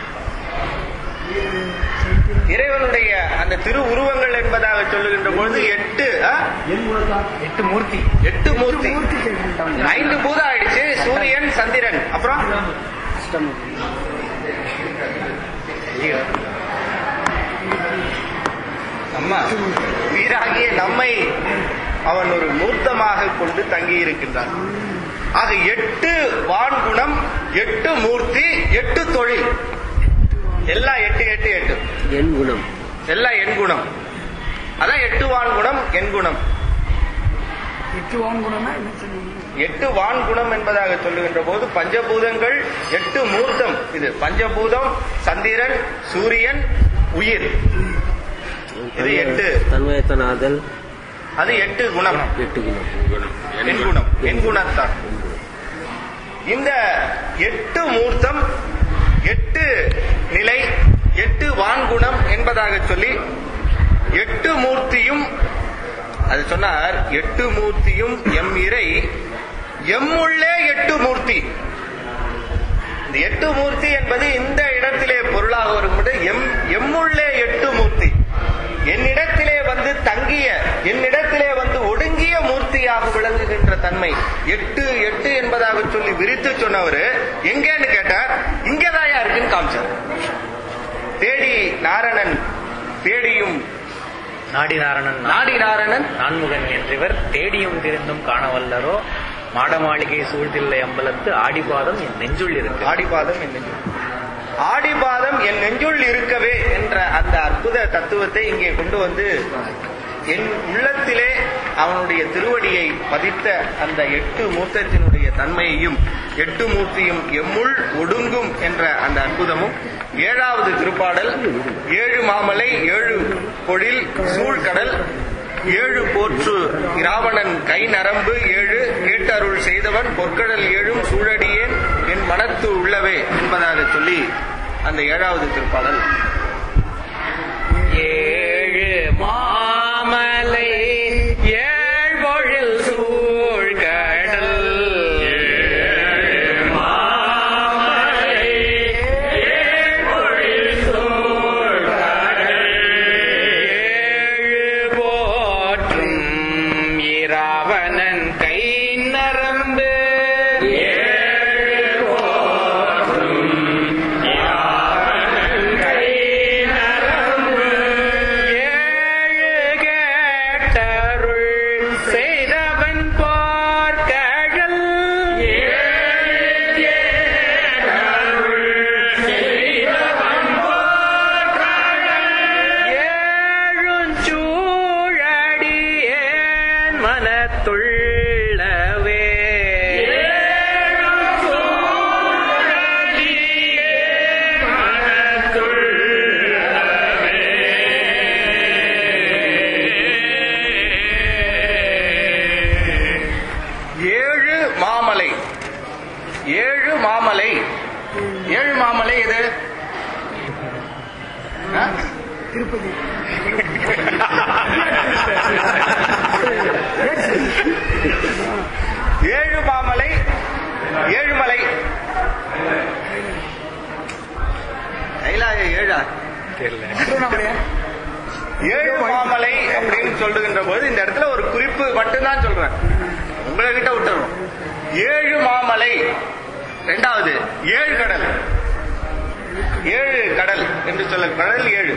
இறைவனுடைய அந்த திரு உருவங்கள் என்பதாக சொல்லுகின்ற பொழுது 8 மூர்த்தி. 5 பூதம் ஆயிடுச்சு. சூரியன், சந்திரன், அப்புறம் அம்மா வீராகிய நம்மை அவன் ஒரு மூர்த்தமாக கொண்டு தங்கி இருக்கின்றான். ஆக 8 வான்குணம், 8 மூர்த்தி, 8 தொழில், எல்லாம் 8 8 8 எண் குணம், எல்லாம் எண் குணம். அதான் 8 வான்குணம் எண் குணம். 8 வான்குணம் என்பதாக சொல்லுகின்ற போது பஞ்சபூதங்கள் 8 மூர்த்தம். இது பஞ்சபூதம், சந்திரன், சூரியன், உயிர். இது 8 தன்மயத்தனாதல். அது 8 குணம். 8 குணம், எண் குணம், எண் குணத்தான். இந்த 8 மூர்த்தம், 8 நிலை, 8 வான்குணம் என்பதாக சொல்லி 8 மூர்த்தியும் அது சொன்னார். 8 மூர்த்தியும் எம் இறை எம்முள்ளே 8 மூர்த்தி. இந்த 8 மூர்த்தி என்பது இந்த இடத்திலே பொருளாக வரும்போது எம்முள்ளே 8 மூர்த்தி, என்னிடத்திலே வந்து தங்கிய, என்னிடத்திலே வந்து ஒடுங்கிய மூர்த்தியாக விளங்குகின்ற தன்மை. 8 8 என்பதாக சொல்லி விரித்து சொன்னவர் எங்கன்னு கேட்டார். இங்கதாயா இருக்குன்னு காமிச்சார். தேடி நாரணன் தேடியும் நாடி நாரணன் நான்முகன் என்றவர் தேடியும் திருந்தும் காணவல்லரோ மாட மாளிகை சூழ்தில்லை அம்பலத்து ஆடிபாதம் என் நெஞ்சுள் இருக்கு. ஆடிபாதம் என் நெஞ்சுள். ஆடிபாதம் என் நெஞ்சுள் இருக்கவே என்ற அந்த அற்புத தத்துவத்தை இங்கே கொண்டு வந்து என் உள்ளத்திலே அவனுடைய திருவடியை பதித்த அந்த 8 மூர்த்தத்தினுடைய தன்மையையும் 8 மூர்த்தியும் எம்முள் ஒடுங்கும் என்ற அந்த அற்புதமும் 7வது திருப்பாடல் 7 மாமலை 7 பொழில் சூழ்கடல் 7 போற்று இராவணன் கை நரம்பு 7 கேட்டருள் செய்தவன் பொற்கடல் 7 சூழடியேன் என் மனத்து உள்ளவே என்பதாக சொல்லி அந்த 7வது திருப்பாடல் 7 மாமலை 7 பொழில் சூழ்கடல் 7 மாமலை 7 பொழில் சூழ்கடல் 7 போற்றும் இராவணன் கை நரம்பு 7 போற்றும் இராவணன் கை நரம்பு 7 கேட்டருள் செய்தவன் போர்க்கடல் 7 கேட்டருள் செய்தவன் போர்க்கடல் 7 சூழடியேன் மனத்துள்ளவே 7 சூழடியேன் மனத்துள்ளவே 7 மாமலை 7 மாமலை 7 மாமலை இது ஆ? ஏழு மாமலை 7 மலை கைலாய 7 7 மாமலை அப்படின்னு சொல்லுகின்ற போது இந்த இடத்துல ஒரு குறிப்பு மட்டும்தான் சொல்றேன், உங்களை கிட்ட விட்டுறோம். 7 மாமலை 2வது 7 கடல் 7 கடல் என்று சொல்ல கடல் 7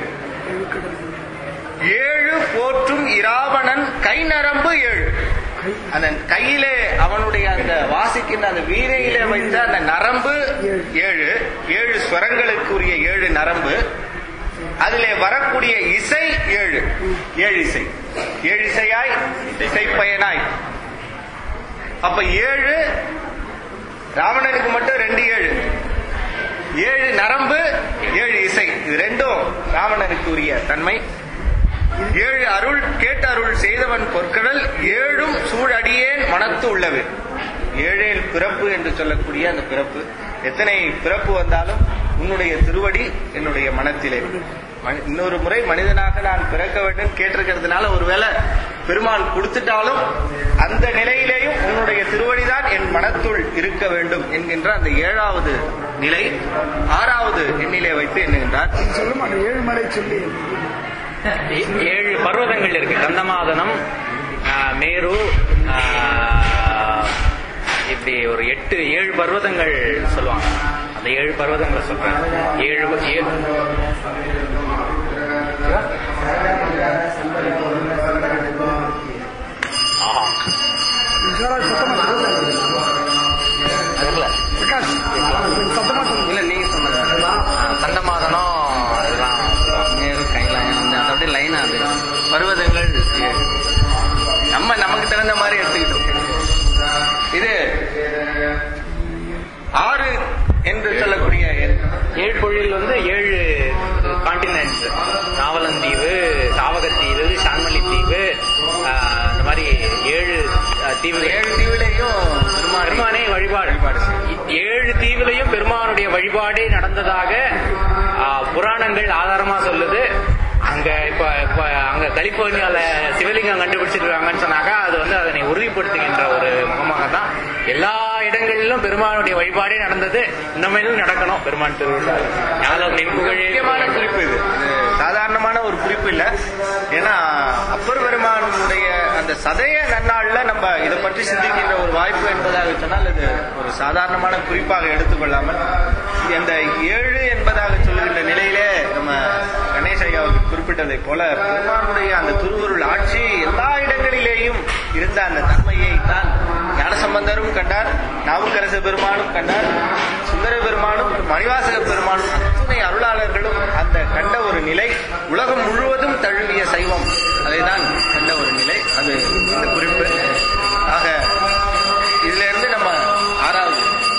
7 போற்றும் இராவணன் கை நரம்பு 7 அந்த கையிலே அவனுடைய அந்த வாசிக்கின்ற அந்த வீணையிலே வைத்த அந்த நரம்பு 7 ஸ்வரங்களுக்குரிய 7 நரம்பு, அதிலே வரக்கூடிய இசை 7 இசை 7 இசையாய் இசைப்பயனாய். அப்ப 7 ராவணனுக்கு மட்டும் 2 7 நரம்பு 7 இசை, இது ரெண்டும் ராவணனுக்கு உரிய தன்மை. 7 அருள் கேட்டு அருள் செய்தவன் பொற்கடல் 7 சூழடியேன் மனத்து உள்ளவே. 7 பிறப்பு என்று சொல்லக்கூடிய அந்த பிறப்பு, எத்தனை பிறப்பு வந்தாலும் உன்னுடைய திருவடி என்னுடைய மனத்திலே. இன்னொரு முறை மனிதனாக நான் பிறக்க வேண்டும் கேட்டிருக்கிறதுனால ஒருவேளை பெருமாள் கொடுத்துட்டாலும் அந்த நிலையிலேயும் உன்னுடைய திருவடிதான் என் மனத்துள் இருக்க வேண்டும் என்கின்ற அந்த 7வது நிலை 6வது எண்ணிலே வைத்து எண்ணுகின்றார். 7 பர்வதங்கள் இருக்கு. கந்தமாதனம், மேரு, இப்படி ஒரு 7 பர்வதங்கள் சொல்லுவாங்க. அந்த 7 பர்வதங்களை சொல்றேன். 7 இல்ல நீங்க சொன்னது கந்தமாதனம் இதெல்லாம் நேரு கைலாயம் அது அப்படியே லைனா அது பர்வதங்கள் நமக்கு தகுந்த மாதிரி எடுத்துக்கிட்டோம். இது 6 என்று சொல்லக்கூடிய 7 பொழில் 7 கான்டினென்ட்ஸ், நாவலந்தீவு, சாவகத்தீவு, சான்மலி தீவு, இந்த மாதிரி 7 தீவுகள். 7 தீவிலையும் பெருமானை வழிபாடு 7 தீவிலையும் பெருமானுடைய வழிபாடே நடந்ததாக புராணங்கள் ஆதாரமா சொல்லுது. அங்க இப்ப அங்க கலிபோர்னியால சிவலிங்கம் கண்டுபிடிச்சிருக்காங்கன்னு சொன்னாக்கா அது அதனை உறுதிப்படுத்துகின்ற ஒரு முகமாக தான் எல்லா இடங்களிலும் பெருமானுடைய வழிபாடே நடந்தது. இந்த மாதிரிலும் நடக்கணும் பெருமான் திருவிழா. முக்கியமான குறிப்பு இது, சாதாரணமான ஒரு குறிப்பு இல்ல. ஏன்னா அப்பர் பெருமானுடைய அந்த சதய நன்னாள்ல நம்ம இதை பற்றி சிந்திக்கின்ற ஒரு வாய்ப்பு என்பதாக சொன்னால் இது ஒரு சாதாரணமான குறிப்பாக எடுத்துக்கொள்ளாமல் இந்த 7 என்பதாக சொல்லுகின்ற நிலையிலே நம்ம கணேஷ் ஐயாவுக்கு குறிப்பிட்டதை போல பெருமானுடைய அந்த திருவருள் ஆட்சி எல்லா இடங்களிலேயும் இருந்த அந்த தன்மையை தான் ஞானசம்பந்தரும் கண்டார், நாவுக்கரசு பெருமானும் கண்டார், சுந்தர பெருமானும் மணிவாசக பெருமானும் அத்தனை அருளாளர்களும் அந்த கண்ட ஒரு நிலை, உலகம் முழுவதும் தழுவிய சைவம் அதைதான் கண்ட ஒரு நிலை. அது இந்த குறிப்பு. ஆக இதுல இருந்து நம்ம ஆறாவது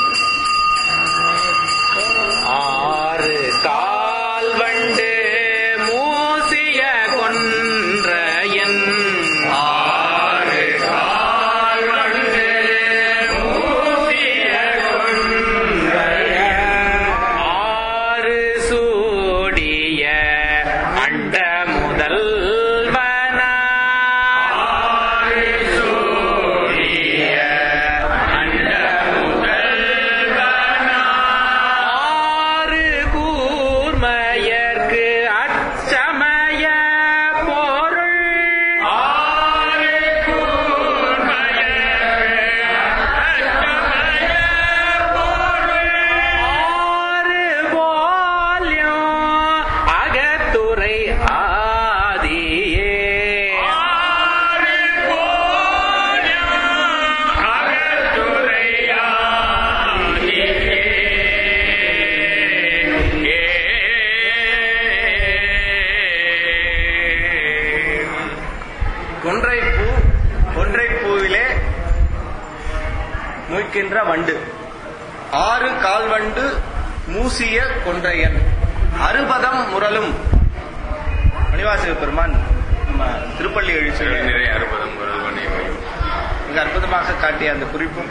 ஆறு கால் வண்டு மூசிய கொன்றையன் ஆறு கால் வண்டு மூசிய கொன்றையன் ஆறு சூடிய அண்ட முதல்வனா ஆறு சூடிய அண்ட முதல்வனா ஆறு கூர்மையர்க்கு அச்சமய பொருள் ஆறு கூர்மையர்க்கு அச்சமய பொருள் ஆறு போல்யம் அகத்துரை ஆதியே ஆறு போல்யம் அகத்துரை கொன்றைப்பூ, கொன்றைப்பூவிலே மூய்க்கின்ற வண்டு, ஆறு கால் வண்டு மூசிய கொன்றையன், அறுபதம் முரலும். மணிவாசக பெருமான் நம்ம திருப்பள்ளி எழுச்சியிலே நிறைய அறுபதம் குரல் மிக அற்புதமாக காட்டிய அந்த குறிப்பும்,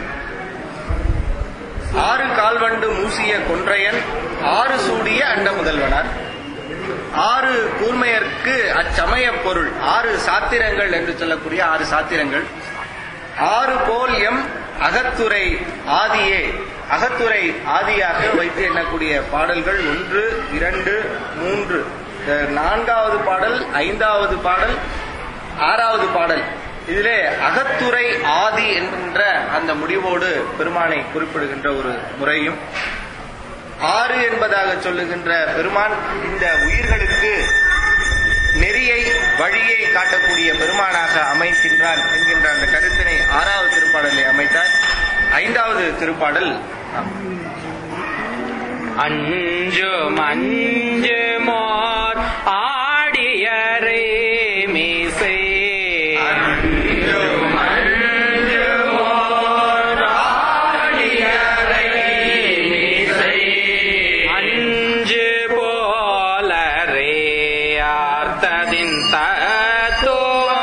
ஆறு கால்வண்டு மூசிய கொன்றையன் ஆறு சூடிய அண்ட முதல்வனார், ஆறு கூர்மையர்க்கு அச்சமய பொருள், ஆறு சாத்திரங்கள் என்று சொல்லக்கூடிய ஆறு சாத்திரங்கள், ஆறு போல் எம் அகத்துரை ஆதியே, அகத்துரை ஆதியாக வைத்து எண்ணக்கூடிய பாடல்கள் 1, 2, 3, 4வது பாடல், 5வது பாடல், 6வது பாடல். இதிலே அகத்துரை ஆதி என்கின்ற அந்த முடிவோடு பெருமானை குறிப்பிடுகின்ற ஒரு முறையும், ஆறு என்பதாக சொல்லுகின்ற பெருமான் இந்த உயிர்களுக்கு நெறியை வழியை காட்டக்கூடிய பெருமானாக அமைக்கின்றான் என்கின்ற அந்த கருத்தினை 6வது திருப்பாடலை அமைத்தார். 5வது திருப்பாடல் அஞ்சு மஞ்சு மோர் ஆடியரை மீசை அஞ்சு போலரே ஆர்த்ததின் தத்துவம்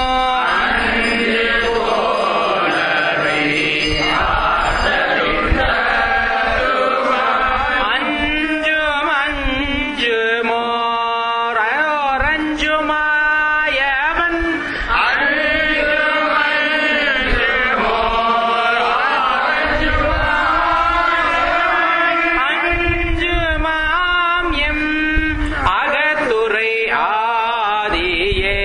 அஞ்சு மஞ்சு மோர் அரஞ்சு மாயவன் அஞ்சு மாம் எம் அகத்துரை ஆதியே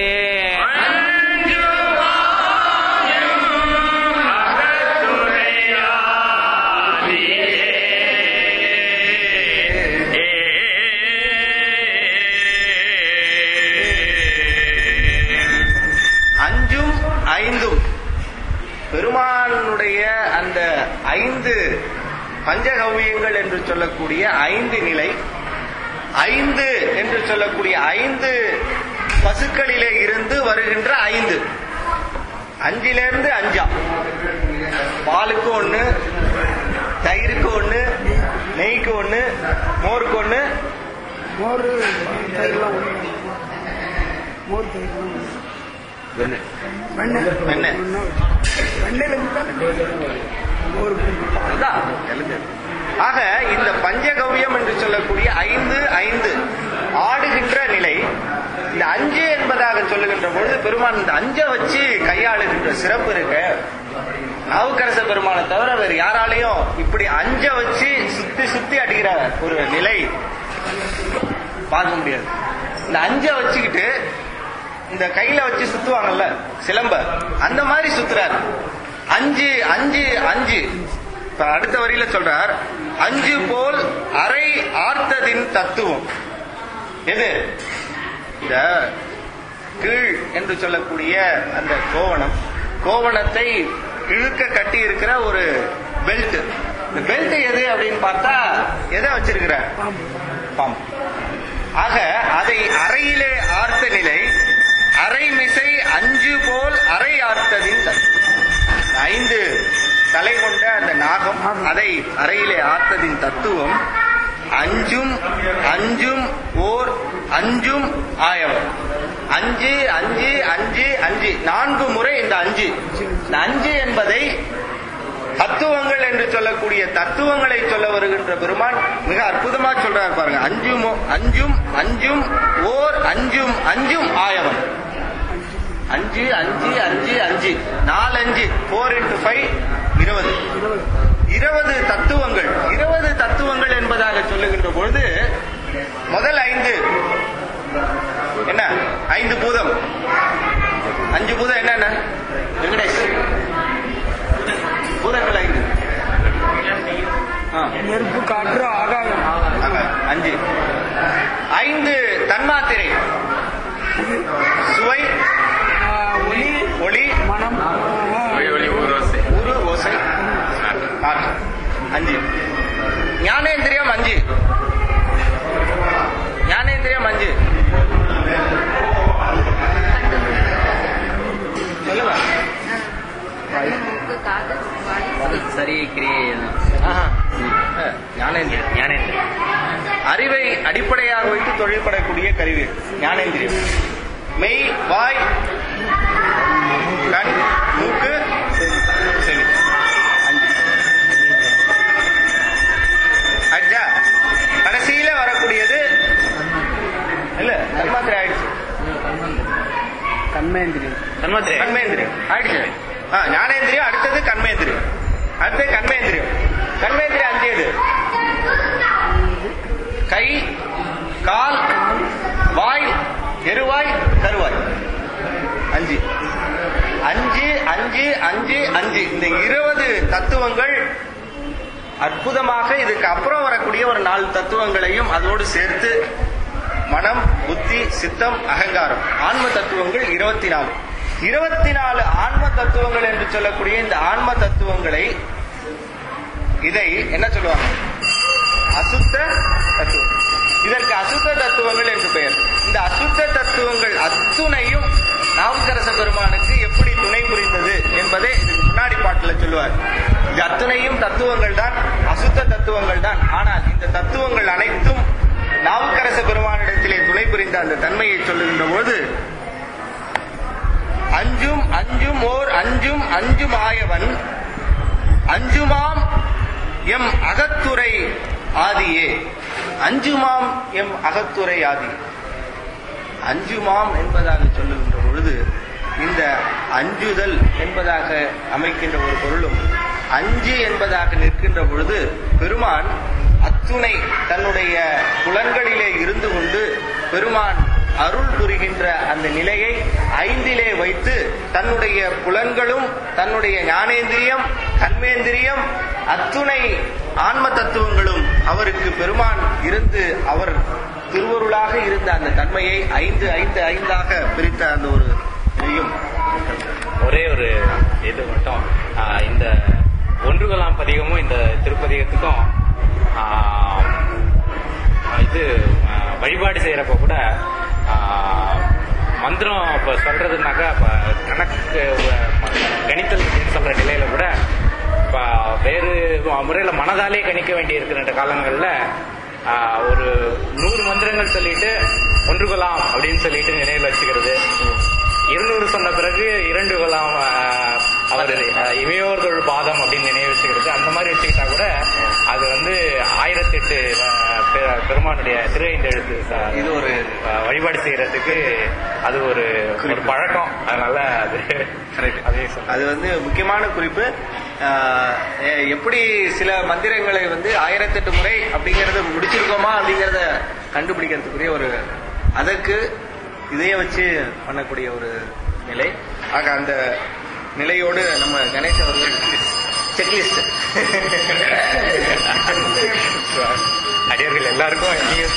அஞ்சும் ஐந்தும் பெருமானுடைய அந்த 5 பஞ்சகவ்யங்கள் என்று சொல்லக்கூடிய 5 நிலை, 5 என்று சொல்லக்கூடிய 5 பசுக்களிலே இருந்து வருகின்ற 5, 5லிருந்து 5, பாலுக்கு 1, தயிருக்கு 1, நெய்க்கு 1, மோருக்கு 1, மோர் தயிர்லாம் ஒண்ணு. மோர் தயிர்லாம் வெண்ணெய். அதுதான் எழுது. ஆக இந்த பஞ்சகவ்யம் என்று சொல்லக்கூடிய 5 ஆடுகின்ற நிலை, இந்த 5 என்பதாக சொல்லுகின்ற பொழுது பெருமான் இந்த 5 வச்சு கையாளுகின்ற சிறப்பு இருக்கு. நாவுக்கரச பெருமானை தவிர வேறு யாராலையும் இப்படி 5 வச்சு சுத்தி சுத்தி அடிக்கிற ஒரு நிலை பார்க்க முடியாது. இந்த 5 வச்சுக்கிட்டு இந்த கையில வச்சு சுத்துவாங்கல்ல சிலம்ப, அந்த மாதிரி சுத்துறார். 5 5 5. அடுத்த வரியில சொல்றார், 5 போல் அரை ஆர்த்ததின் தத்துவம். எது? இந்த கீழ் என்று சொல்லக்கூடிய அந்த கோவணத்தை இழுக்க கட்டி இருக்கிற ஒரு பெல்ட். இந்த பெல்ட் எது அப்படின்னு பார்த்தா எதை வச்சிருக்கிற? பாம்பு. ஆக அதை அறையிலே ஆர்த்த நிலை அரைமிசை அஞ்சு போல் அறை ஆர்த்ததின் 5 தலை கொண்ட அந்த நாகம் அதை அறையிலே ஆர்த்ததின் தத்துவம் அஞ்சும் அஞ்சும் ஓர் அஞ்சும் ஆயவர். 5 5 5 5 4 முறை இந்த 5 என்பதை தத்துவங்கள் என்று சொல்லக்கூடிய தத்துவங்களை சொல்ல வருகின்ற பெருமான் மிக அற்புதமா சொல்றார் பாருங்க. அஞ்சும் அஞ்சும் அஞ்சும் ஓர் அஞ்சும் அஞ்சும் ஆயவன். 5 5 5 5 4 5 4 into 5 20 தத்துவங்கள். 20 தத்துவங்கள் என்பதாக சொல்லுகின்ற பொழுது முதல் 5 என்ன? 5 பூதம். 5 பூதம் என்னென்ன வெங்கடேஷ்? பூதங்கள் 5. நெருப்பு, காற்று, ஆகாயம். 5 தன்மாத்திரை சுவை, ஒளி, மனம், உரு, ஓசை, காற்று. 5 ஞானேந்திரியம் 5 சொல்லுங்க. சரியை கிரியை ஞானேந்திரியம் அறிவை அடிப்படையாக வைத்து தொழில்படக்கூடிய கருவி ஞானேந்திரியம். மெய், வாய், கண், மூக்கு, செவி. 5 கடைசியில வரக்கூடியது இல்ல தன்மாத்திரை ஆயிடுச்சு. கண்மேந்திரியம் ஆயிடுச்சு. ஞானேந்திரியம் அடுத்தது கண்மேந்திரியம். கண்மேந்திரியம் 5 எது? கை, கால், வாய், எருவாய், கருவாய். 5 இந்த 20 தத்துவங்கள் அற்புதமாக இதுக்கு அப்புறம் வரக்கூடிய ஒரு 4 தத்துவங்களையும் அதோடு சேர்த்து மனம், புத்தி, சித்தம், அகங்காரம் ஆன்ம தத்துவங்கள் 24 ஆன்ம தத்துவங்கள் என்று சொல்லக்கூடிய இந்த ஆன்ம தத்துவங்களை இதை என்ன சொல்லுவாங்க? அசுத்த தத்துவம். இதற்கு அசுத்த தத்துவங்கள் என்று பெயர். இந்த அசுத்த தத்துவங்கள் அத்துணையும் நாவுக்கரச பெருமானுக்கு எப்படி துணை புரிந்தது என்பதை முன்னாடி பாட்டுல சொல்லுவார். இது அத்துணையும் தத்துவங்கள் தான், அசுத்த தத்துவங்கள் தான். ஆனால் இந்த தத்துவங்கள் அனைத்தும் நாவுக்கரச பெருமானிடத்திலே துணை புரிந்த அந்த தன்மையை சொல்லுகின்ற போது அஞ்சும் அஞ்சும் ஓர் அஞ்சும் அஞ்சும் ஆயவன் அஞ்சுமாம் எம் அகத்துரை ஆதியே. அஞ்சுமாம் எம் அகத்துரை ஆதி. அஞ்சுமாம் என்பதாக சொல்லுகின்ற பொழுது இந்த அஞ்சுதல் என்பதாக அமைக்கின்ற ஒரு பொருளும் 5 என்பதாக நிற்கின்ற பொழுது பெருமான் அத்துணை தன்னுடைய புலன்களிலே இருந்து கொண்டு பெருமான் அருள் புரிகின்ற அந்த நிலையை 5 வைத்து தன்னுடைய புலன்களும் தன்னுடைய ஞானேந்திரியம், கர்மேந்திரியம் அத்துணை ஆன்ம தத்துவங்களும் அவருக்கு பெருமான் இருந்து அவர் திருவருளாக இருந்த அந்த தன்மையை 5 பிரித்த அந்த ஒரு இதையும் ஒரே ஒரு இது மட்டும், இந்த ஒன்றுகளாம் பதிகமும் இந்த திருப்பதிகத்துக்கும் இது வழிபாடு செய்யறப்ப கூட மந்திரம் இப்ப சொல்றதுனாக்கா இப்ப கணக்கு கணித்தல் சொல்ற நிலையில கூட இப்ப வேறு முறையில மனதாலே கணிக்க வேண்டி இருக்கிற காலங்கள்ல ஒரு 100 மந்திரங்கள் சொல்லிட்டு ஒன்றுகளாம் அப்படின்னு சொல்லிட்டு நினைவில் வச்சுக்கிறது. 200 சொன்ன பிறகு 2 கொலாம் அவர் இமையோர்கள் பாதம் அப்படின்னு நினைவு வச்சுக்கிறது. அந்த மாதிரி வச்சுக்கிட்டா கூட அது 1008 பெருமானுடைய திரு-ஐந்தெழுத்து இது ஒரு வழிபாடு செய்யறதுக்கு அது ஒரு பழக்கம். அதனால அது முக்கியமான குறிப்பு. எப்படி சில மந்திரங்களை 1008 முறை அப்படிங்கறத முடிச்சிருக்கோமா அப்படிங்கறத கண்டுபிடிக்கிறதுக்குரிய ஒரு அதற்கு இதைய வச்சு பண்ணக்கூடிய ஒரு நிலை. ஆக அந்த நிலையோடு நம்ம கணேஷ் அவர்கள் செக்லிஸ்ட் அடியர்கள் எல்லாருக்கும்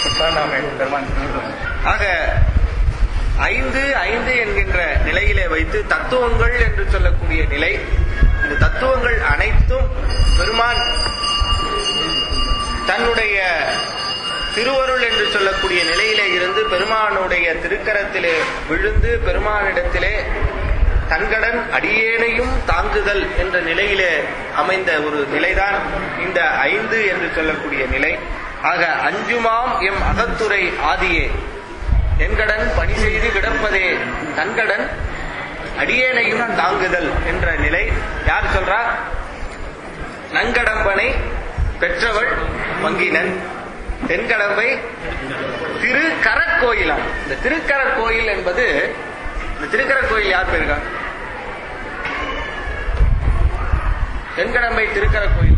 ஆக 5 என்கின்ற நிலையிலே வைத்து தத்துவங்கள் என்று சொல்லக்கூடிய நிலை. இந்த தத்துவங்கள் அனைத்தும் பெருமான் தன்னுடைய திருவருள் என்று சொல்லக்கூடிய நிலையிலே இருந்து பெருமானுடைய திருக்கரத்திலே விழுந்து பெருமானிடத்திலே தன்கடன் அடியேனையும் தாங்குதல் என்ற நிலையிலே அமைந்த ஒரு நிலைதான் இந்த 5 என்று சொல்லக்கூடிய நிலை. ஆக அஞ்சுமாம் எம் அகத்துறை ஆதியே என்கடன் பணி செய்து கிடப்பதே தன்கடன் அடியேனையும் தாங்குதல் என்ற நிலை யார் சொல்றா? நன்கடம்பனை பெற்றவள் வங்கினன் தென்கடம்பை திருக்கரக்கோயிலாம். இந்த திருக்கரக்கோயில் என்பது, இந்த திருக்கரக்கோயில் யார் பேருக்கா? தென்கடம்பை திருக்கரக்கோயில்.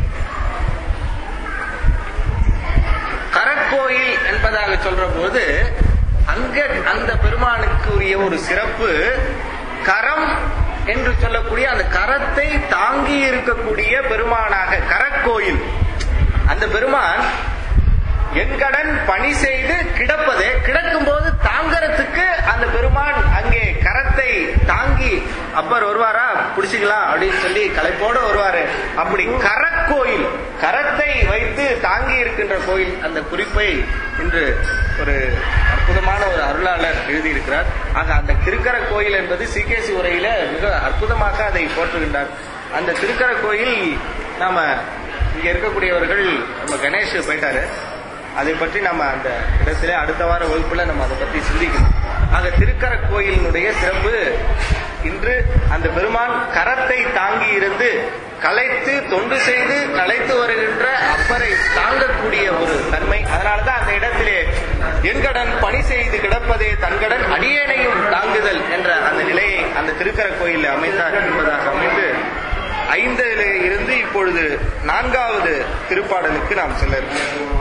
கரக்கோயில் என்பதாக சொல்ற போது அங்க அந்த பெருமானுக்கு உரிய ஒரு சிறப்பு, கரம் என்று சொல்லக்கூடிய அந்த கரத்தை தாங்கி இருக்கக்கூடிய பெருமானாக கரக்கோயில். அந்த பெருமான் என்கடன் பணி செய்து கிடப்பதே, கிடக்கும் போது தாங்கறதுக்கு அந்த பெருமான் அங்கே கரத்தை தாங்கி அப்பர் வருவாரா புடிச்சுக்கலாம் அப்படின்னு சொல்லி களைப்போட வருவாரு. அப்படி கரக்கோயில், கரத்தை வைத்து தாங்கி இருக்கின்ற கோயில். அந்த குறிப்பை இன்று ஒரு அற்புதமான ஒரு அருளாளர் எழுதியிருக்கிறார். ஆக அந்த திருக்கர கோயில் என்பது சிகேசி உரையில மிக அற்புதமாக அதை போற்றுகின்றார். அந்த திருக்கர கோயில் நாம இங்க இருக்கக்கூடியவர்கள், நம்ம கணேஷ் போயிட்டாரு, அதை பற்றி நம்ம அந்த இடத்திலே அடுத்த வார வகுப்புல நம்ம அதை பற்றி சிந்திக்கணும். ஆக திருக்கர கோயிலினுடைய சிறப்பு இன்று அந்த பெருமான் கரத்தை தாங்கி இருந்து களைத்து தொண்டு செய்து களைத்து வருகின்ற அப்பரை தாங்கக்கூடிய ஒரு தன்மை. அதனாலதான் அந்த இடத்திலே என்கடன் பணி செய்து கிடப்பதே தன்கடன் அடியேனையும் தாங்குதல் என்ற அந்த நிலையை அந்த திருக்கர கோயிலில் அமைத்தார் என்பதாக அமைந்து 5 இருந்து இப்பொழுது 4வது திருப்பாடலுக்கு நாம் செல்ல இருக்கிறோம்.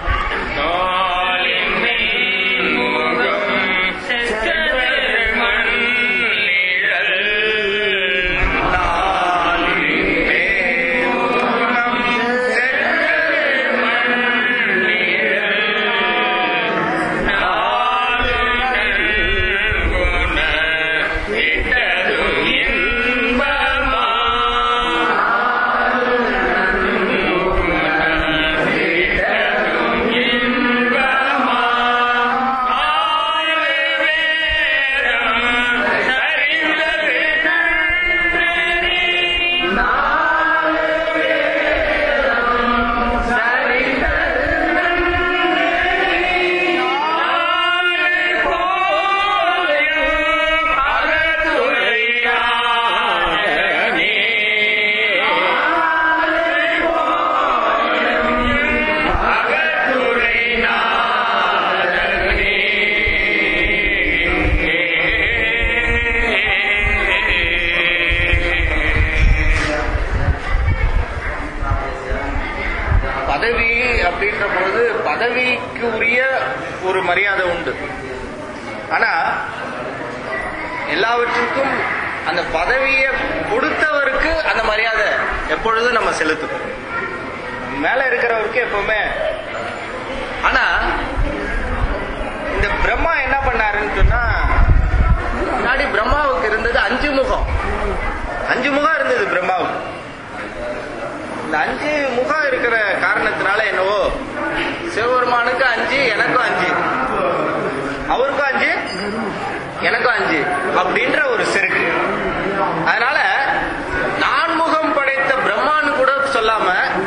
பதவிக்கு உரிய ஒரு மரியாதை உண்டு. ஆனா எல்லாவற்றுக்கும் அந்த பதவியை கொடுத்தவருக்கு அந்த மரியாதை எப்பொழுதும் நம்ம செலுத்தும். மேல இருக்கிறவருக்கு எப்பவுமே. ஆனா இந்த பிரம்மா என்ன பண்ணாருன்னு சொன்னா, முன்னாடி பிரம்மாவுக்கு இருந்தது 5 முகம். 5 முகம் இருந்தது பிரம்மாவுக்கு. இந்த 5 முகம் இருக்கிற காரணத்தினால என்னவோ சிவபெருமானுக்கு 5, எனக்கும் 5, அவருக்கும் 5, எனக்கும் 5 அப்படின்ற ஒரு செருக்கு. அதனால 4 முகம் படைத்த பிரம்மான்னு கூட சொல்லாம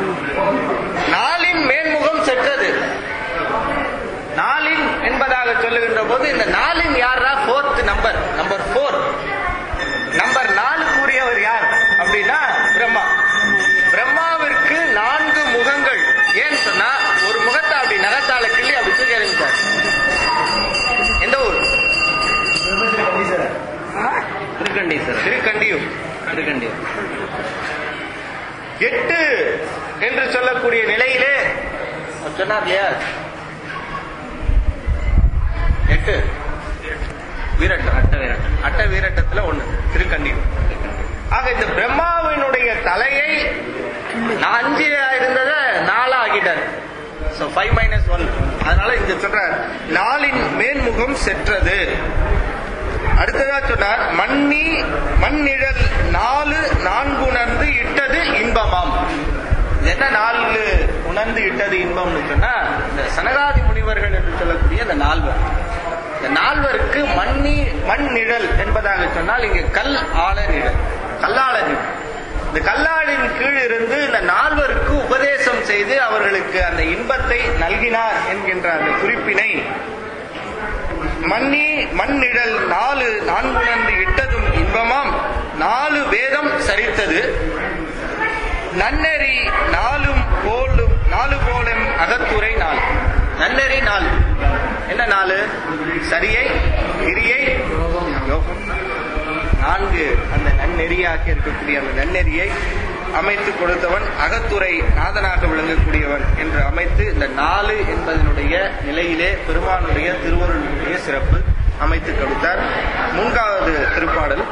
4 மேன்முகம் செற்றது. 4 என்பதாக சொல்லுகின்ற போது இந்த 4 யாரா? 4th நம்பர், நம்பர் 4, நம்பர் 4 கூறியவர் யார் அப்படின்னா பிரம்மா. பிரம்மாவிற்கு 4 முகங்கள். ஏன்னு சொன்னா ஒரு முகத்தை அப்படி நகத்தால கிள்ளி அப்படி தூக்கி எறிஞ்சார். எந்த ஊர்? திருக்கண்டீஸ்வரர். திருக்கண்டியூர். திருக்கண்டியூர் 8 என்று சொல்லக்கூடிய நிலையிலே சொன்னார் இல்லையா? 8 வீரட்டம், அட்ட வீரட்டத்துல 1 திருக்கண்டியூர். ஆக இந்த பிரம்மாவினுடைய தலையை 5 இருந்ததை 4 ஆகிட்டார். 5 - 1. அதனால இங்க சொல்ற 4 மேன்முகம் செற்றது. அடுத்ததா சொன்னார், மண்ணிழல் 4 உணர்ந்து இட்டது இன்பமாம். என்ன 4 உணர்ந்து இட்டது இன்பம்னு சொன்னா இந்த சனகாதி முனிவர்கள் என்று சொல்லக்கூடிய இந்த நால்வர், இந்த நால்வருக்கு மண் நிழல் என்பதாக சொன்னால் இங்கு கல் ஆள நிழல், கல்லாள நிழல். இந்த கல்லாளின் கீழ் இருந்து இந்த நால்வருக்கு உபதேசம் செய்து அவர்களுக்கு அந்த இன்பத்தை நல்கினார் என்கின்ற அந்த குறிப்பினை மண்ணிழல் 4 இட்டதும் இன்பமாம் 4 வேதம் சரித்தது நன்னெறி 4 போலும் அகத்துரை 4. நன்னெறி 4 என்ன 4? சரியை, கிரியை, யோகம். 4 அந்த நன்னெறியாக இருக்கக்கூடிய அந்த நன்னெறியை அமைத்து கொடுத்தவன், அகத்துறை நாதனாக விளங்கக்கூடியவன் என்று அமைத்து இந்த 4 என்பதனுடைய நிலையிலே பெருமானுடைய திருவருளுடைய சிறப்பு அமைத்து கொடுத்தார். 3வது திருப்பாடல்.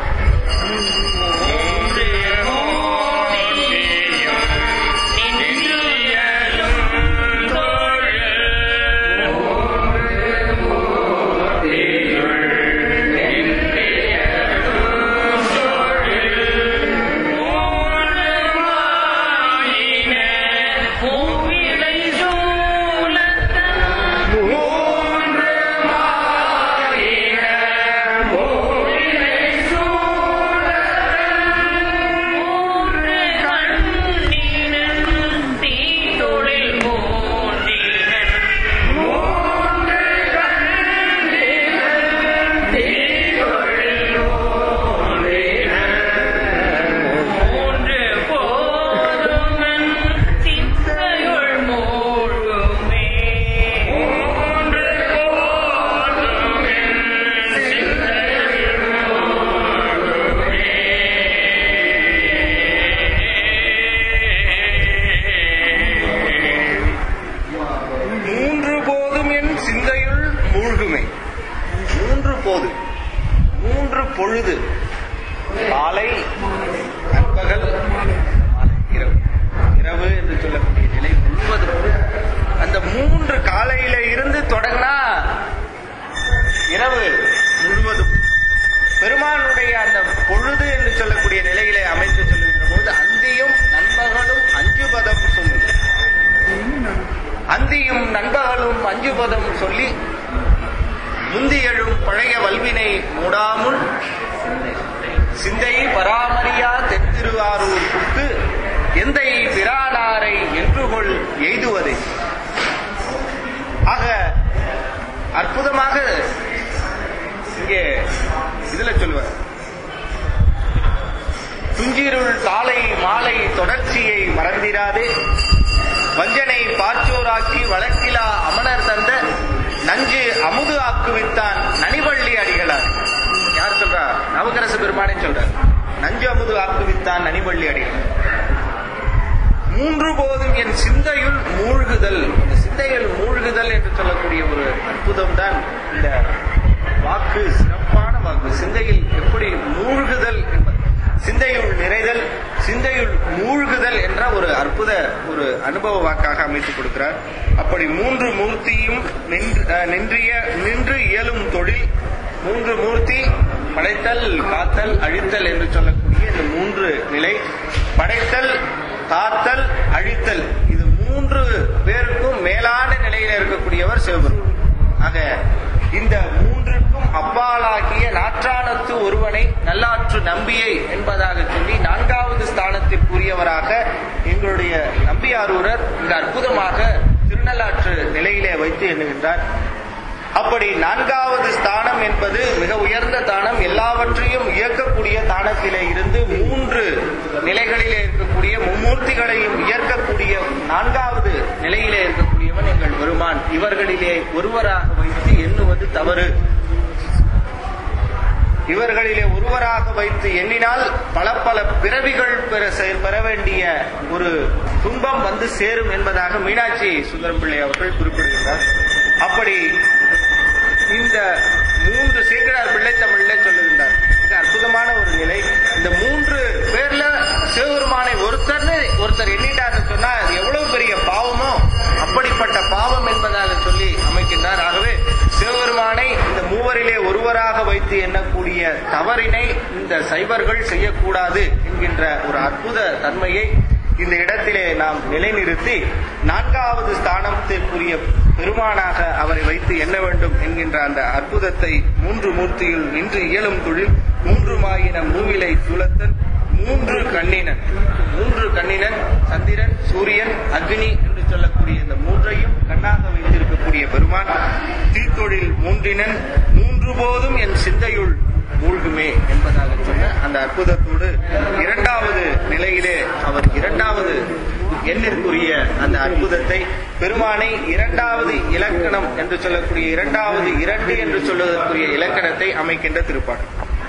பொழுது காலை, நண்பகல், இரவு. இரவு என்று சொல்லக்கூடிய நிலை முழுவதும் அந்த 3 காலையில இருந்து தொடங்கினா இரவு முழுவதும் பெருமானுடைய அந்த பொழுது என்று சொல்லக்கூடிய நிலையிலே அமைத்து சொல்லுகின்ற போது அந்தியும் நண்பகலும் 5 பதம் சொல்லு. அந்தியும் நண்பகலும் 5 பதம் சொல்லி முந்தி எழும் பழைய வல்வினை மூடாமுள் சிந்தை பராமரியா தென்திருவாரூர் புக்கு எந்தை பிரானாரை என்றுகொள் எய்துவதை. ஆக அற்புதமாக இங்கே இதுல சொல்லுவார், துஞ்சிருள் காலை மாலை தொடர்ச்சியை மறந்திராதே வஞ்சனை பாச்சோராக்கி வழக்கிலா அமனர் தந்த நஞ்சு அமுது ஆக்குவித்தான் நனிவள்ளி அடிகளார். யார் சொல்றா? நவகரசு பெருமானே சொல்றார். நஞ்சு அமுது ஆக்குவித்தான் நனிவள்ளி அடிகளார். 3 போதும் என் சிந்தையுள் மூழ்குதல். இந்த சிந்தையில் மூழ்குதல் என்று சொல்லக்கூடிய ஒரு அற்புதம் தான் இந்த வாக்கு, சிறப்பான வாக்கு. சிந்தையில் எப்படி மூழ்குதல் என்பது, சிந்தையுள் நிறைதல், சிந்தையுள் மூழ்குதல் என்ற ஒரு அற்புத ஒரு அனுபவ வாக்காக அமைத்துக் கொடுக்கிறார். அப்படி 3 மூர்த்தியும் நின்று இயலும் தொழில். 3 மூர்த்தி, படைத்தல், காத்தல், அழித்தல் என்று சொல்லக்கூடிய இந்த 3 நிலை. படைத்தல், காத்தல், அழித்தல், இது 3 பேருக்கும் மேலான நிலையில இருக்கக்கூடியவர் சிவபெருமான். ஆக இந்த 3க்கும் அப்பாலாகிய நாற்றானத்து ஒருவனை நல்லாற்று நம்பியை என்பதாக சொல்லி 4வது ஸ்தானத்திற்குரியவராக எங்களுடைய நம்பியாரூரர் இந்த அற்புதமாக திருநள்ளாற்று நிலையிலே வைத்து எண்ணுகின்றார். அப்படி 4வது ஸ்தானம் என்பது மிக உயர்ந்த தானம். எல்லாவற்றையும் இயக்கக்கூடிய தானத்திலே இருந்து 3 நிலைகளிலே இருக்கக்கூடிய மும்மூர்த்திகளையும் இயக்கக்கூடிய 4வது நிலையிலே இருக்கக்கூடியவன் எங்கள் பெருமான். இவர்களிலே ஒருவராக வைத்து எண்ணுவது தவறு. இவர்களிலே ஒருவராக வைத்து எண்ணினால் பல பல பிறவிகள் பெற வேண்டிய ஒரு துன்பம் வந்து சேரும் என்பதாக மீனாட்சி சுந்தரம் பிள்ளை அவர்கள் குறிப்பிடுகின்றார். அப்படி இந்த 3 சேக்கிழார் பிள்ளை தமிழ்ல சொல்லுகின்றார். இது அற்புதமான ஒரு நிலை. இந்த 3 பேர்ல சிவபெருமானை ஒருத்தர் எண்ணிட்டார்னு சொன்னா அது எவ்வளவு பெரிய பாவமோ அப்படிப்பட்ட பாவம் என்பதாக சொல்லி அமைக்கின்றார். ஆகவே சிவபெருமானை இந்த 3வரிலே ஒருவராக வைத்து எண்ணக்கூடிய தவறினை இந்த சைவர்கள் செய்யக்கூடாது என்கின்ற ஒரு அற்புத தன்மையை இந்த இடத்திலே நாம் நிலைநிறுத்தி 4வது ஸ்தானத்திற்குரிய பெருமானாக அவரை வைத்து எண்ண வேண்டும் என்கின்ற அந்த அற்புதத்தை 3 மூர்த்தியில் நின்று இயலும் தொழில் 3 மூவிலை துளத்தன் 3 கண்ணினன் சந்திரன் சூரியன் அக்னி என்று சொல்லக்கூடிய இந்த 3ஐயும் கண்ணாக வைத்திருக்கக்கூடிய பெருமான் தீத்தொழில் 3 போதும் என் சிந்தையுள் மூழ்குமே என்பதாக சொன்ன அந்த அற்புதத்தோடு 2வது நிலையிலே அவர் 2வது எண்ணிற்குரிய அந்த அற்புதத்தை பெருமானை 2வது இலக்கணம் என்று சொல்லக்கூடிய 2வது 2 என்று சொல்வதற்குரிய இலக்கணத்தை அமைக்கின்ற திருப்பாடல்.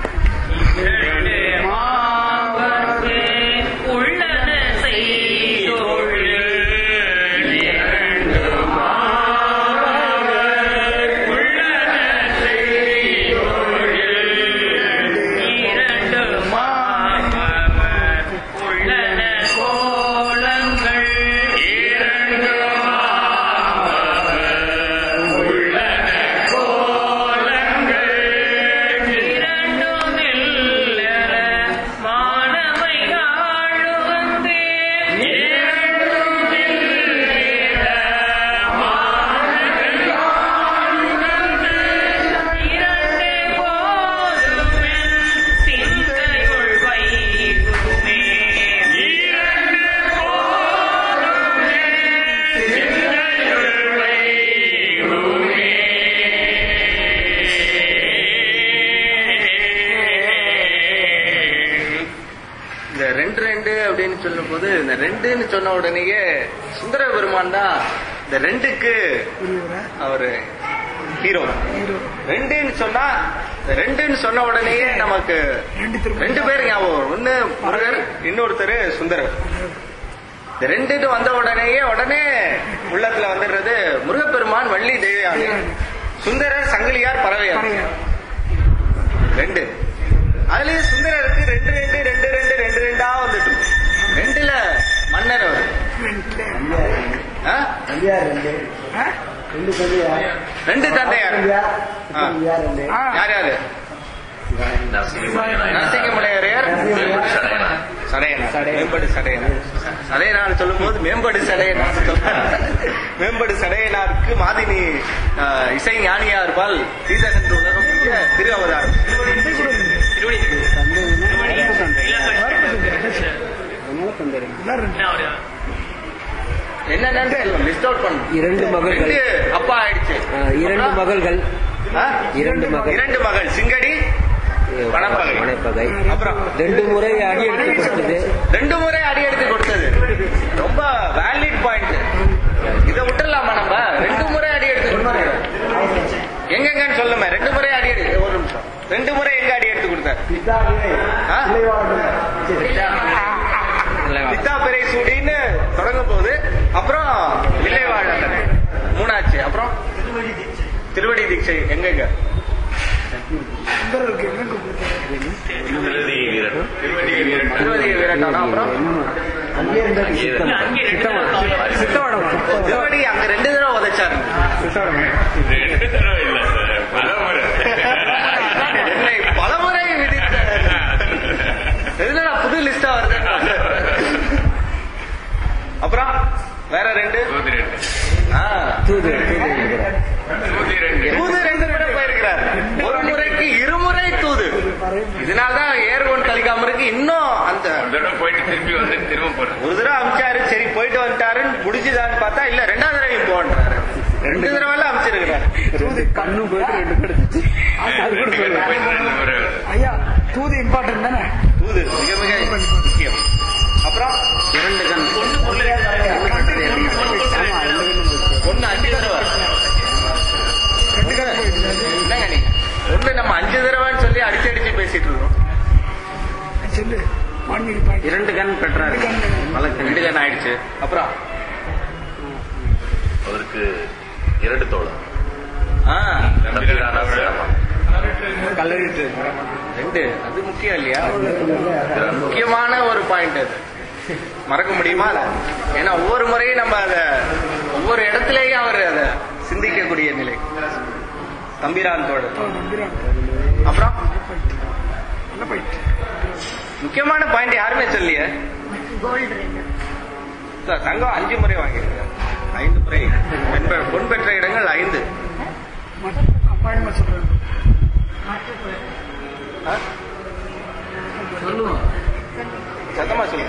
சொல்லும் போது இந்த 2ன்னு சொன்ன உடனேயே சுந்தர பெருமான் தான் இந்த 2க்கு அவரு ஹீரோ. 2ன்னு சொன்னா 2ன்னு சொன்ன உடனேயே நமக்கு 2 பேர் ஞாபகம். ஒண்ணு முருகர், இன்னொருத்தர் சுந்தரர். இந்த 2ன்னு வந்த உடனே உள்ளத்துல வந்துடுறது முருகப்பெருமான் வள்ளி தேவயானி, சுந்தரர் சங்கிலியார் பறவையார். 2 அதுலயே சுந்தரருக்கு 2 வந்துட்டு 2ல மன்னர் அவர் 2 தந்தையார். யார் நரசிங்கமலையார், மேம்படு சடையனார் சொல்லும் போது மேம்படு சடையனார் மேம்படு சடையனாருக்கு மாதினி இசை ஞானியார் பால் சீதகன்று உலகம் திரு அவதாரம். என்னன்னு லிஸ்ட் அவுட் பண்ணு. 2 மகள்கள் அப்பா ஆயிடுச்சு. 2 மகள்கள் 2 மகள் சிங்கடி வனப்பகை. அப்புறம் 2 முறை அடி எடுத்து கொடுத்தது. 2 முறை அடி எடுத்து கொடுத்தது ரொம்ப வேலிட் பாயிண்ட். இதை விட்டுடலாமா நம்ம? 2 முறை அடி எடுத்து கொடுத்தாரு. எங்கன்னு சொல்லுமே. 2 முறை அடி எடுத்து, ஒரு நிமிஷம், 2 முறை எங்க அடி எடுத்து கொடுத்தாரு? பித்தாபிரை சூடின்னு தொடங்கும் போது, அப்புறம் வில்லைவாழ 3ஆச்சு, அப்புறம் திருவடி தீட்சை எங்க? திருவதி வீரட்டானா, அப்புறம் திருவடி அங்க 2 தடவை உதைச்சாரு. என்னை பலமுறை விதித்த புது லிஸ்டா வருது. அப்புறம் வேற 2 தூது 2 முறை போயிருக்கிறார். ஒரு முறைக்கு 2 முறை தூது. இதனால்தான் ஏர்கோன் கலிகாமருக்கு இன்னும் அந்த போயிட்டு திரும்பி வந்து திரும்ப ஒரு தடவை அமிச்சாரு, சரி போயிட்டு வந்துட்டாருன்னு முடிச்சுதான்னு பார்த்தா இல்ல 2வது தடவையும் போன்றாரு. 2 தடவை அமைச்சிருக்கிறாரு. கண்ணு போயிட்டு 2 கிடைச்சு. ஐயா தூது இம்பார்ட்டன்ட் தானே? தூது மிக மிக முக்கியம். அப்புறம் 2 கண், 1 5 தடவை. என்னங்க நீ 1 நம்ம 5 தடவைன்னு சொல்லி அடிச்சு பேசிட்டு இருக்கோம். 2 கண் பெற்றாரு, 2 கண் ஆயிடுச்சு. அப்புறம் அவருக்கு 2 தோழர் கல்லறிட்டு 2. அது முக்கியம் இல்லையா? முக்கியமான ஒரு பாயிண்ட் அது. மறக்க முடியுமா? ஏன்னா ஒவ்வொரு முறையும் நம்ம அத ஒவ்வொரு இடத்திலேயும் அவர் அதை சிந்திக்கக்கூடிய நிலை. தம்பிரான் தோழர். அப்புறம் முக்கியமான பாயிண்ட் யாருமே சொல்லிய தங்கம் 5 முறை வாங்கியிருக்காரு. 5 முறை. பொன் பெற்ற இடங்கள் 5. சத்தமா சொல்லுங்க.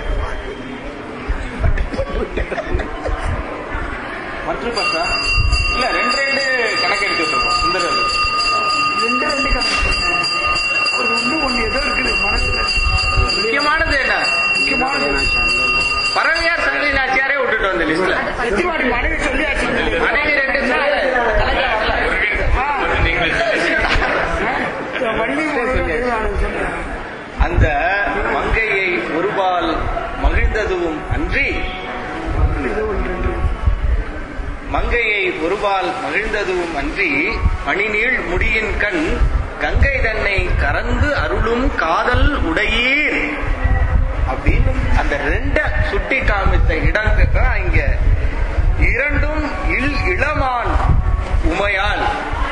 மற்ற பத்தா இல்ல 2 கணக்கு எடுத்து விட்டுருக்கோம். சுந்தரர் 2 கணக்கு. ஒரு ஒண்ணு ஏதோ இருக்குது மனசுல. முக்கியமானது என்ன? பரவியார் சங்கரி நாச்சியாரே விட்டுட்டு வந்த லிஸ்ட்ல மனைவி சொல்லியாச்சு. மனைவி 2 அந்த மங்கையை ஒருபால் மகிழ்ந்ததும் அன்றி மணிநீள் முடியின் கண் கங்கை தன்னை கறந்து அருளும் காதல் உடையீர் அப்படின்னு அந்த 2 சுட்டி காமித்த இடங்க இங்க 2ம் இளமான் உமையால்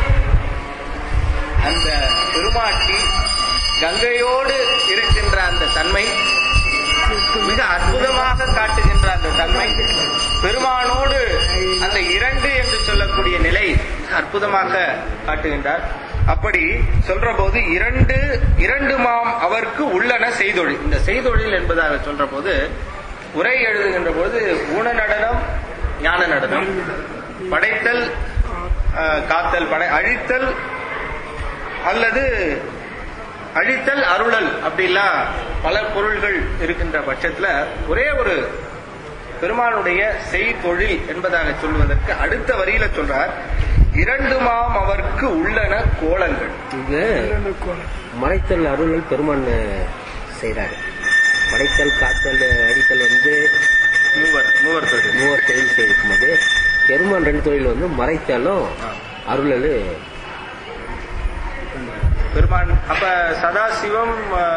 அந்த பெருமாட்டி கங்கையோடு இருக்கின்ற அந்த தன்மை மிக அற்புதமாக காட்டுகின்ற அந்த தன்மை, பெருமானோடு அந்த 2 என்று சொல்லக்கூடிய நிலை அற்புதமாக காட்டுகின்றார். அப்படி சொல்ற போது 2 அவருக்கு உள்ளன செய்தொழில். இந்த செய்தொழில் என்பதாக சொல்ற போது உரை எழுதுகின்ற போது ஊன நடனம், ஞான நடனம், படைத்தல், காத்தல், அழித்தல் அல்லது அழித்தல், அருளல் அப்படிலாம் பல பொருள்கள் இருக்கின்ற பட்சத்துல ஒரே ஒரு பெருமானுடைய செய்தொழில் என்பதாக சொல்வதற்கு அடுத்த வரியில சொல்றார் 2 அவருக்கு உள்ளன கோலங்கள். இது மறைத்தல் அருளல் பெருமான் செய்யறாரு. மறைத்தல், காத்தல், அடித்தல் மூவர் தொழில் செய்திருக்கும் போது பெருமான் 2 தொழில் மறைத்தலும் அருளல் பெருமான். அப்ப சதாசிவம்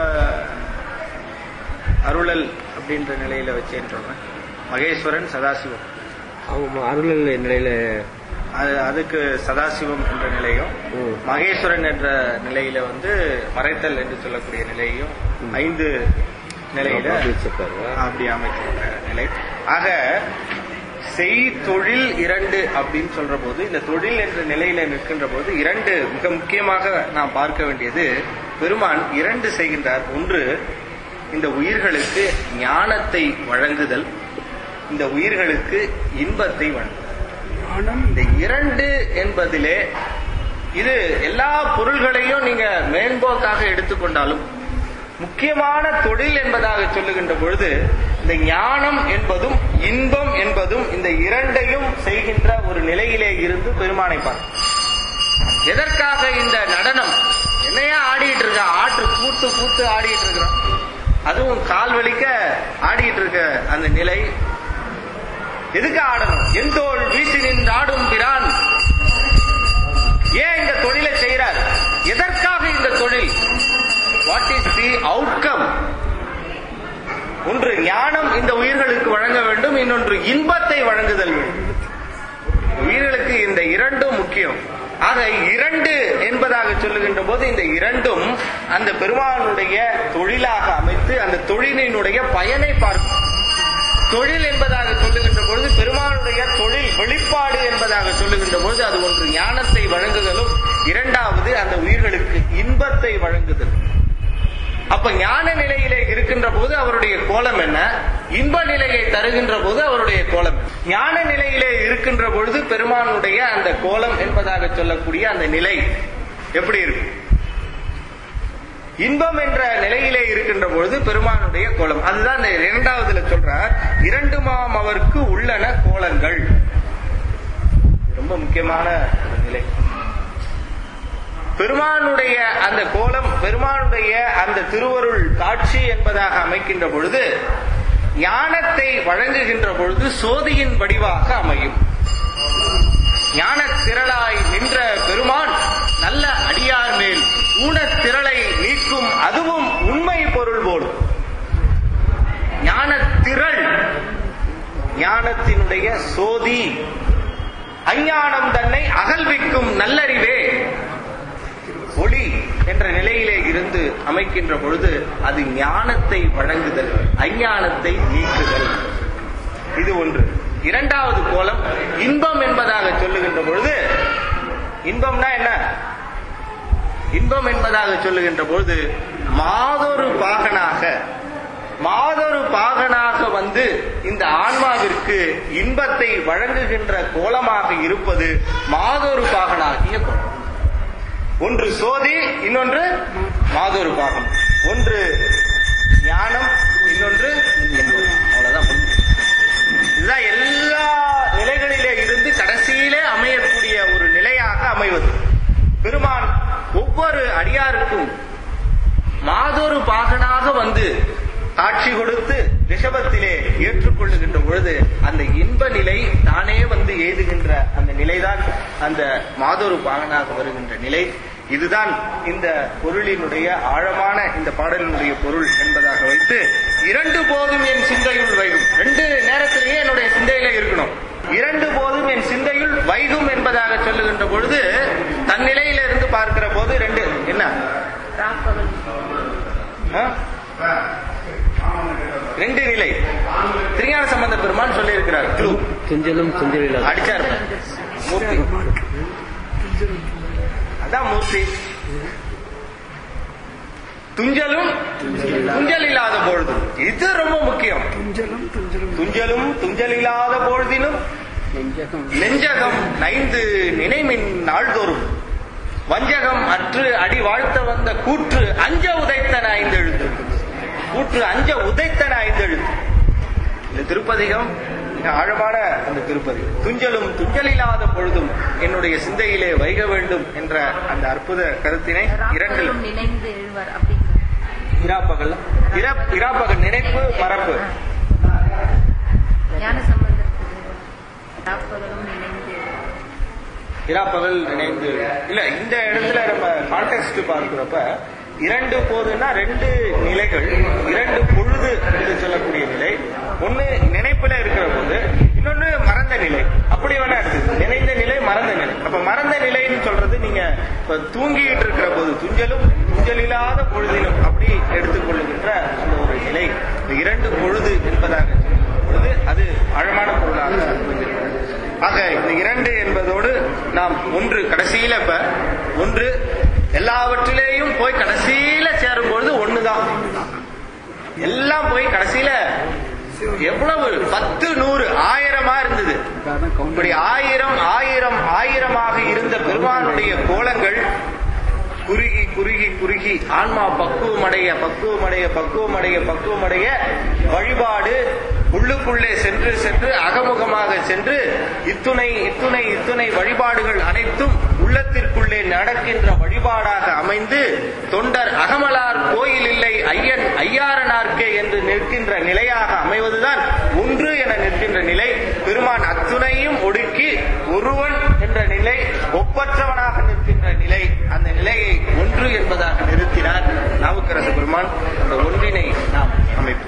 அருளல் அப்படின்ற நிலையில வச்சேன். மகேஸ்வரன் சதாசிவம் அவங்க அருளல் நிலையில அதுக்கு சதாசிவம் என்ற நிலையும் மகேஸ்வரன் என்ற நிலையில மறைத்தல் என்று சொல்லக்கூடிய நிலையும் 5 நிலையில அப்படி அமைக்கின்ற நிலை. ஆக செய்தொழில் 2 அப்படின்னு சொல்ற போது இந்த தொழில் என்ற நிலையில நிற்கின்ற போது 2 மிக முக்கியமாக நாம் பார்க்க வேண்டியது பெருமான் 2 செய்கின்றார். ஒன்று இந்த உயிர்களுக்கு ஞானத்தை வழங்குதல், இந்த உயிர்களுக்கு இன்பத்தை வழங்குதல். இந்த 2 என்பதிலே இது எல்லா பொருள்களையும் நீங்க மேம்போக்காக எடுத்துக்கொண்டாலும் முக்கியமான தொழில் என்பதாக சொல்லுகின்ற பொழுது இந்த ஞானம் என்பதும் இன்பம் என்பதும் இந்த 2ஐயும் செய்கின்ற ஒரு நிலையிலே இருந்து பெருமானை பார்க்கும். எதற்காக இந்த நடனம் என்னையா ஆடிட்டு இருக்க? ஆற்று பூத்து ஆடிட்டு இருக்கிறோம். அதுவும் கால் வலிக்க ஆடிட்டு இருக்க அந்த நிலை எதுக்கு ஆடணும்? எந்தோள் வீசி நின்று ஆடும் பிரான் ஏன் இந்த தொழிலை செய்கிறார்? எதற்காக இந்த தொழில்? What is the outcome? ஒன்று ஞானம் இந்த உயிர்களுக்கு வழங்க வேண்டும், இன்னொன்று இன்பத்தை வழங்குதல் வேண்டும். உயிர்களுக்கு இந்த 2ம் முக்கியம். ஆக 2 என்பதாக சொல்லுகின்ற போது இந்த 2ம் அந்த பெருமானுடைய தொழிலாக அமைத்து அந்த தொழிலினுடைய பயனை பார்க்கும். தொழில் என்பதாக சொல்லுகின்ற பொழுது பெருமானுடைய தொழில் வெளிப்பாடு என்பதாக சொல்லுகின்ற பொழுது அது ஒன்று ஞானத்தை வழங்குதலும், 2வது அந்த உயிர்களுக்கு இன்பத்தை வழங்குதல். அப்ப ஞான நிலையிலே இருக்கின்ற போது அவருடைய கோலம் என்ன? இன்ப நிலையை தருகின்ற போது அவருடைய கோலம். ஞான நிலையிலே இருக்கின்ற பொழுது பெருமானுடைய அந்த கோலம் என்பதாக சொல்லக்கூடிய அந்த நிலை எப்படி இருக்கும்? இன்பம் என்ற நிலையிலே இருக்கின்ற பொழுது பெருமானுடைய கோலம். அதுதான் இந்த 2வதுல சொல்றார் 2 அவருக்கு உள்ளன கோலங்கள். ரொம்ப முக்கியமான நிலை. பெருமானுடைய அந்த கோலம், பெருமானுடைய அந்த திருவருள் காட்சி என்பதாக அமைக்கின்ற பொழுது ஞானத்தை வழங்குகின்ற பொழுது சோதியின் வடிவாக அமையும். ஞான திரளாய் நின்ற பெருமான் நல்ல அடியார் மேல் ஊனத் திரளை நீக்கும், அதுவும் உண்மை பொருள் போலும். ஞான திரள், ஞானத்தினுடைய சோதி, அஞ்ஞானம் தன்னை அகல்விக்கும் நல்லறிவே ஒளி என்ற நிலையிலே இருந்து அமைக்கின்ற பொழுது அது ஞானத்தை வழங்குதல், அஞ்ஞானத்தை நீக்குதல். இது ஒன்று. இரண்டாவது கோலம் இன்பம் என்பதாக சொல்லுகின்ற பொழுது, இன்பம்னா என்ன? இன்பம் என்பதாக சொல்லுகின்ற பொழுது மாதொரு பாகனாக வந்து இந்த ஆன்மாவிற்கு இன்பத்தை வழங்குகின்ற கோலமாக இருப்பது மாதொரு பாகனாகிய கோலம். ஒன்று சோதி, இன்னொன்று மாதொரு பாகம். ஒன்று ஞானம், இன்னொன்று இன்பம். அவ்வளவுதான். இதுதான் எல்லா நிலைகளிலே இருந்து கடைசியிலே அமையக்கூடிய ஒரு நிலையாக அமைவது. பெருமான் ஒவ்வொரு அடியாருக்கும் மாதொரு பாகனாக வந்து காட்சி கொடுத்து ரிஷபத்திலே ஏற்றுக்கொள்ளுகின்ற பொழுது அந்த இன்ப நிலை தானே வந்து எய்துகின்ற அந்த நிலைதான் அந்த மாதொரு பாகனாக வருகின்ற நிலை. இதுதான் இந்த பொருளினுடைய ஆழமான இந்த பாடலினுடைய பொருள் என்பதாக வைத்து, இரண்டு போதும் என் சிந்தையுள் வைகும். ரெண்டு நேரத்திலேயே என்னுடைய சிந்தையில இருக்கணும். இரண்டு போதும் என் சிந்தையுள் வைகும் என்பதாக சொல்லுகின்ற பொழுது தன்னிலையில இருந்து பார்க்கிற போது ரெண்டு என்ன ரெண்டு நிலை திருஞான சம்பந்த பெருமான் சொல்லி இருக்கிறார். துஞ்சலும் துஞ்சலும் அடிச்சார் மூர்த்தி, அதான் மூர்த்தி. துஞ்சலும் துஞ்சல் இல்லாத பொழுதும், இது ரொம்ப முக்கியம். துஞ்சலும் துஞ்சல் இல்லாத பொழுதினும் நெஞ்சகம் நைந்து நினைமின் நாள்தோறும் வஞ்சகம் அற்று அடி வாழ்த்த வந்த கூற்று அஞ்ச உதைத்தன ஐந்தெழுத்து. கூற்று அஞ்ச உதைத்தன ஐந்தெழுத்து. இந்த திருப்பதிகம் மிக ஆழமான அந்த திருப்பதிகம். துஞ்சலும் துஞ்சலில்லாத பொழுதும் என்னுடைய சிந்தையிலே வைக வேண்டும் என்ற அந்த அற்புத கருத்தினை இரண்டில் இராப்பகல் நினைப்பு மரபு இராப்பகல் நினைந்து இல்ல. இந்த இடத்துல நம்ம கான்டெக்ஸ்ட் பார்க்கிறப்ப இரண்டு போதுன்னா ரெண்டு நிலைகள், இரண்டு பொழுது என்று சொல்லக்கூடிய நிலை. ஒண்ணு நினைப்புல இருக்கிற போது, இன்னொன்னு மறந்த நிலை. அப்படி வேணா எடுத்து நினைந்த நிலை, மறந்த நிலை. அப்ப மறந்த நிலைன்னு சொல்றது நீங்க இப்ப தூங்கிட்டு இருக்கிற போது துஞ்சலும் துஞ்சலில்லாத பொழுதிலும் அப்படி எடுத்துக்கொள்ளுகின்ற அந்த ஒரு நிலை. இந்த இரண்டு பொழுது என்பதாக பொழுது அது ஆழமான பொருளாக. ஆக இந்த இரண்டு என்பதோடு நாம் ஒன்று கடைசியில இப்ப ஒன்று எல்லாவற்றிலேயும் போய் கடைசியில சேரும் பொழுது ஒண்ணுதான். எல்லாம் போய் கடைசியில எவ்வளவு 10, 100, 1000 இருந்தது. இப்படி 1000 இருந்த பெருமானுடைய கோலங்கள் குறுகி குறுகி குறுகி ஆன்மா பக்குவமடைய வழிபாடு உள்ளுக்குள்ளே சென்று சென்று அகமுகமாக சென்று இத்துணை வழிபாடுகள் அனைத்தும் உள்ளத்திற்குள்ளே நடக்கின்ற வழிபாடாக அமைந்து தொண்டர் அகமலார் கோயில் இல்லை ஐயன் ஐயாரனார்க்கே என்று நிற்கின்ற நிலையாக அமைவதுதான் ஒன்று என நிற்கின்ற நிலை. பெருமான் அத்துணையும் ஒடுக்கி ஒருவன் என்ற நிலை, ஒப்பற்றவனாக நிற்கின்ற நிலை, அந்த நிலையை ஒன்று என்பதாக நிறுத்தினார் நாவுக்கரசு பெருமான். அந்த ஒன்றினை நாம் அமைப்போம்.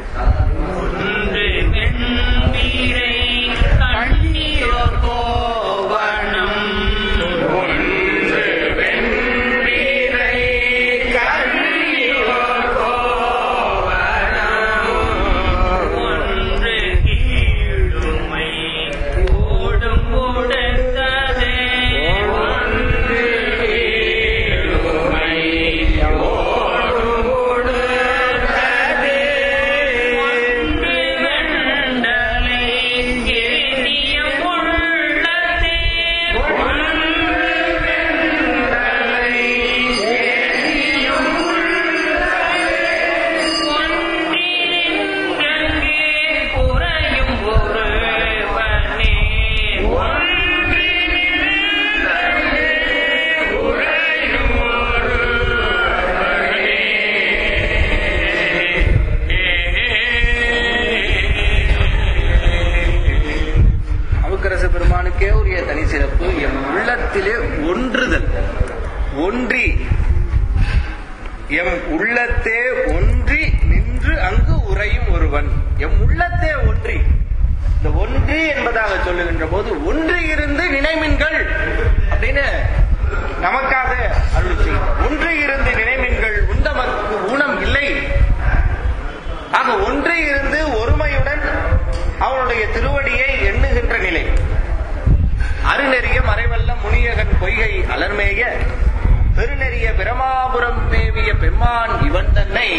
உள்ளத்தே ஒன்றி நின்று அங்கு உறையும் ஒருவன். எம் உள்ளத்தே ஒன்றி, இந்த ஒன்றி என்பதாக சொல்லுகின்ற போது ஒன்றி இருந்து நினைமின்கள் அப்படின்னு நமக்காக அருள் செய்யும். ஒன்றி இருந்து நினைமின்கள் உண்டமற்கு ஊனம் இல்லை. ஆக ஒன்றி இருந்து ஒருமையுடன் அவனுடைய அவனுடைய திருவடியை எண்ணுகின்ற நிலை. அருநெறிய மறைவல்ல முனியகன் பொய்கை அலர்மேய பெருநெறிய பிரமாபுரம் மேவிய பெம்மான் இவன் தன்னை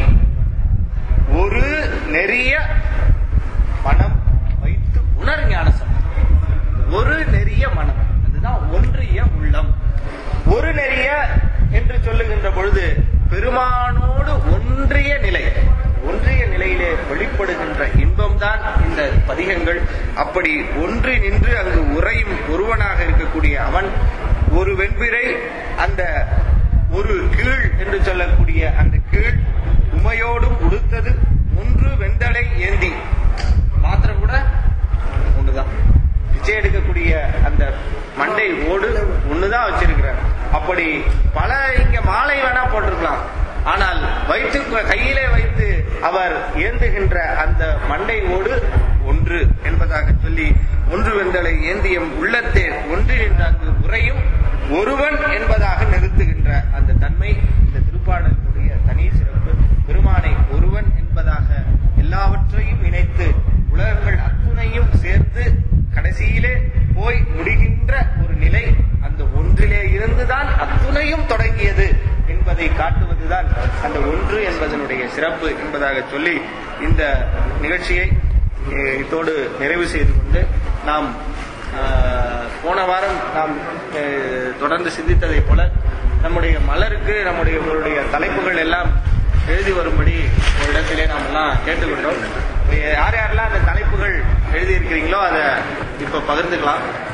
ஒரு நெறிய மனம் வைத்து உணர் ஞானசம். ஒரு நெறிய மனம், அதுதான் ஒன்றிய உள்ளம். ஒரு நெறிய என்று சொல்லுகின்ற பொழுது பெருமானோடு ஒன்றிய நிலை, ஒன்றிய நிலையிலே வெளிப்படுகின்ற இன்பம்தான் இந்த பதிகங்கள். அப்படி ஒன்றி நின்று அங்கு உறையும் ஒருவனாக இருக்கக்கூடிய அவன் ஒரு வெண்பிறை, அந்த ஒரு கீழ் என்று சொல்லக்கூடிய அந்த கீழ் உமையோடும் உடுத்தது ஒன்று வெண்தலை ஏந்தி. பாத்திரம் கூட ஒண்ணுதான், பிச்சை எடுக்கக்கூடிய அந்த மண்டை ஓடு ஒண்ணுதான் வச்சிருக்கிறார். அப்படி பல இங்க மாலை வேணா போட்டிருக்கலாம், ஆனால் வைத்து கையிலே வைத்து அவர் ஏந்துகின்ற அந்த மண்டை ஓடு ஒன்று என்பதாக சொல்லி ஒன்று வெந்தலை ஏந்தியம் உள்ளத்தே ஒன்று என்று அங்கு உரையும் ஒருவன் என்பதாக நிறுத்துகின்ற அந்த தன்மை இந்த திருப்பாடலுடைய தனி சிறப்பு. பெருமானை ஒருவன் என்பதாக எல்லாவற்றையும் இணைத்து உலகங்கள் அத்துணையும் சேர்த்து கடைசியிலே போய் முடிகின்ற ஒரு நிலை, அந்த ஒன்றிலே இருந்துதான் அத்துணையும் தொடங்கியது என்பதை காட்டுவதுதான் அந்த ஒன்று என்பதனுடைய சிறப்பு என்பதாக சொல்லி இந்த நிகழ்ச்சியை இதோடு நிறைவு செய்து கொண்டு, நாம் போன வாரம் நாம் தொடர்ந்து சிந்தித்ததை போல நம்முடைய மலருக்கு நம்முடைய தலைப்புகள் எல்லாம் எழுதி வரும்படி ஒரு இடத்திலே நாம் எல்லாம் கேட்டுக்கொண்டோம். யார் யாரெல்லாம் அந்த தலைப்புகள் எழுதியிருக்கிறீங்களோ அதை இப்ப பகிர்ந்துக்கலாம்.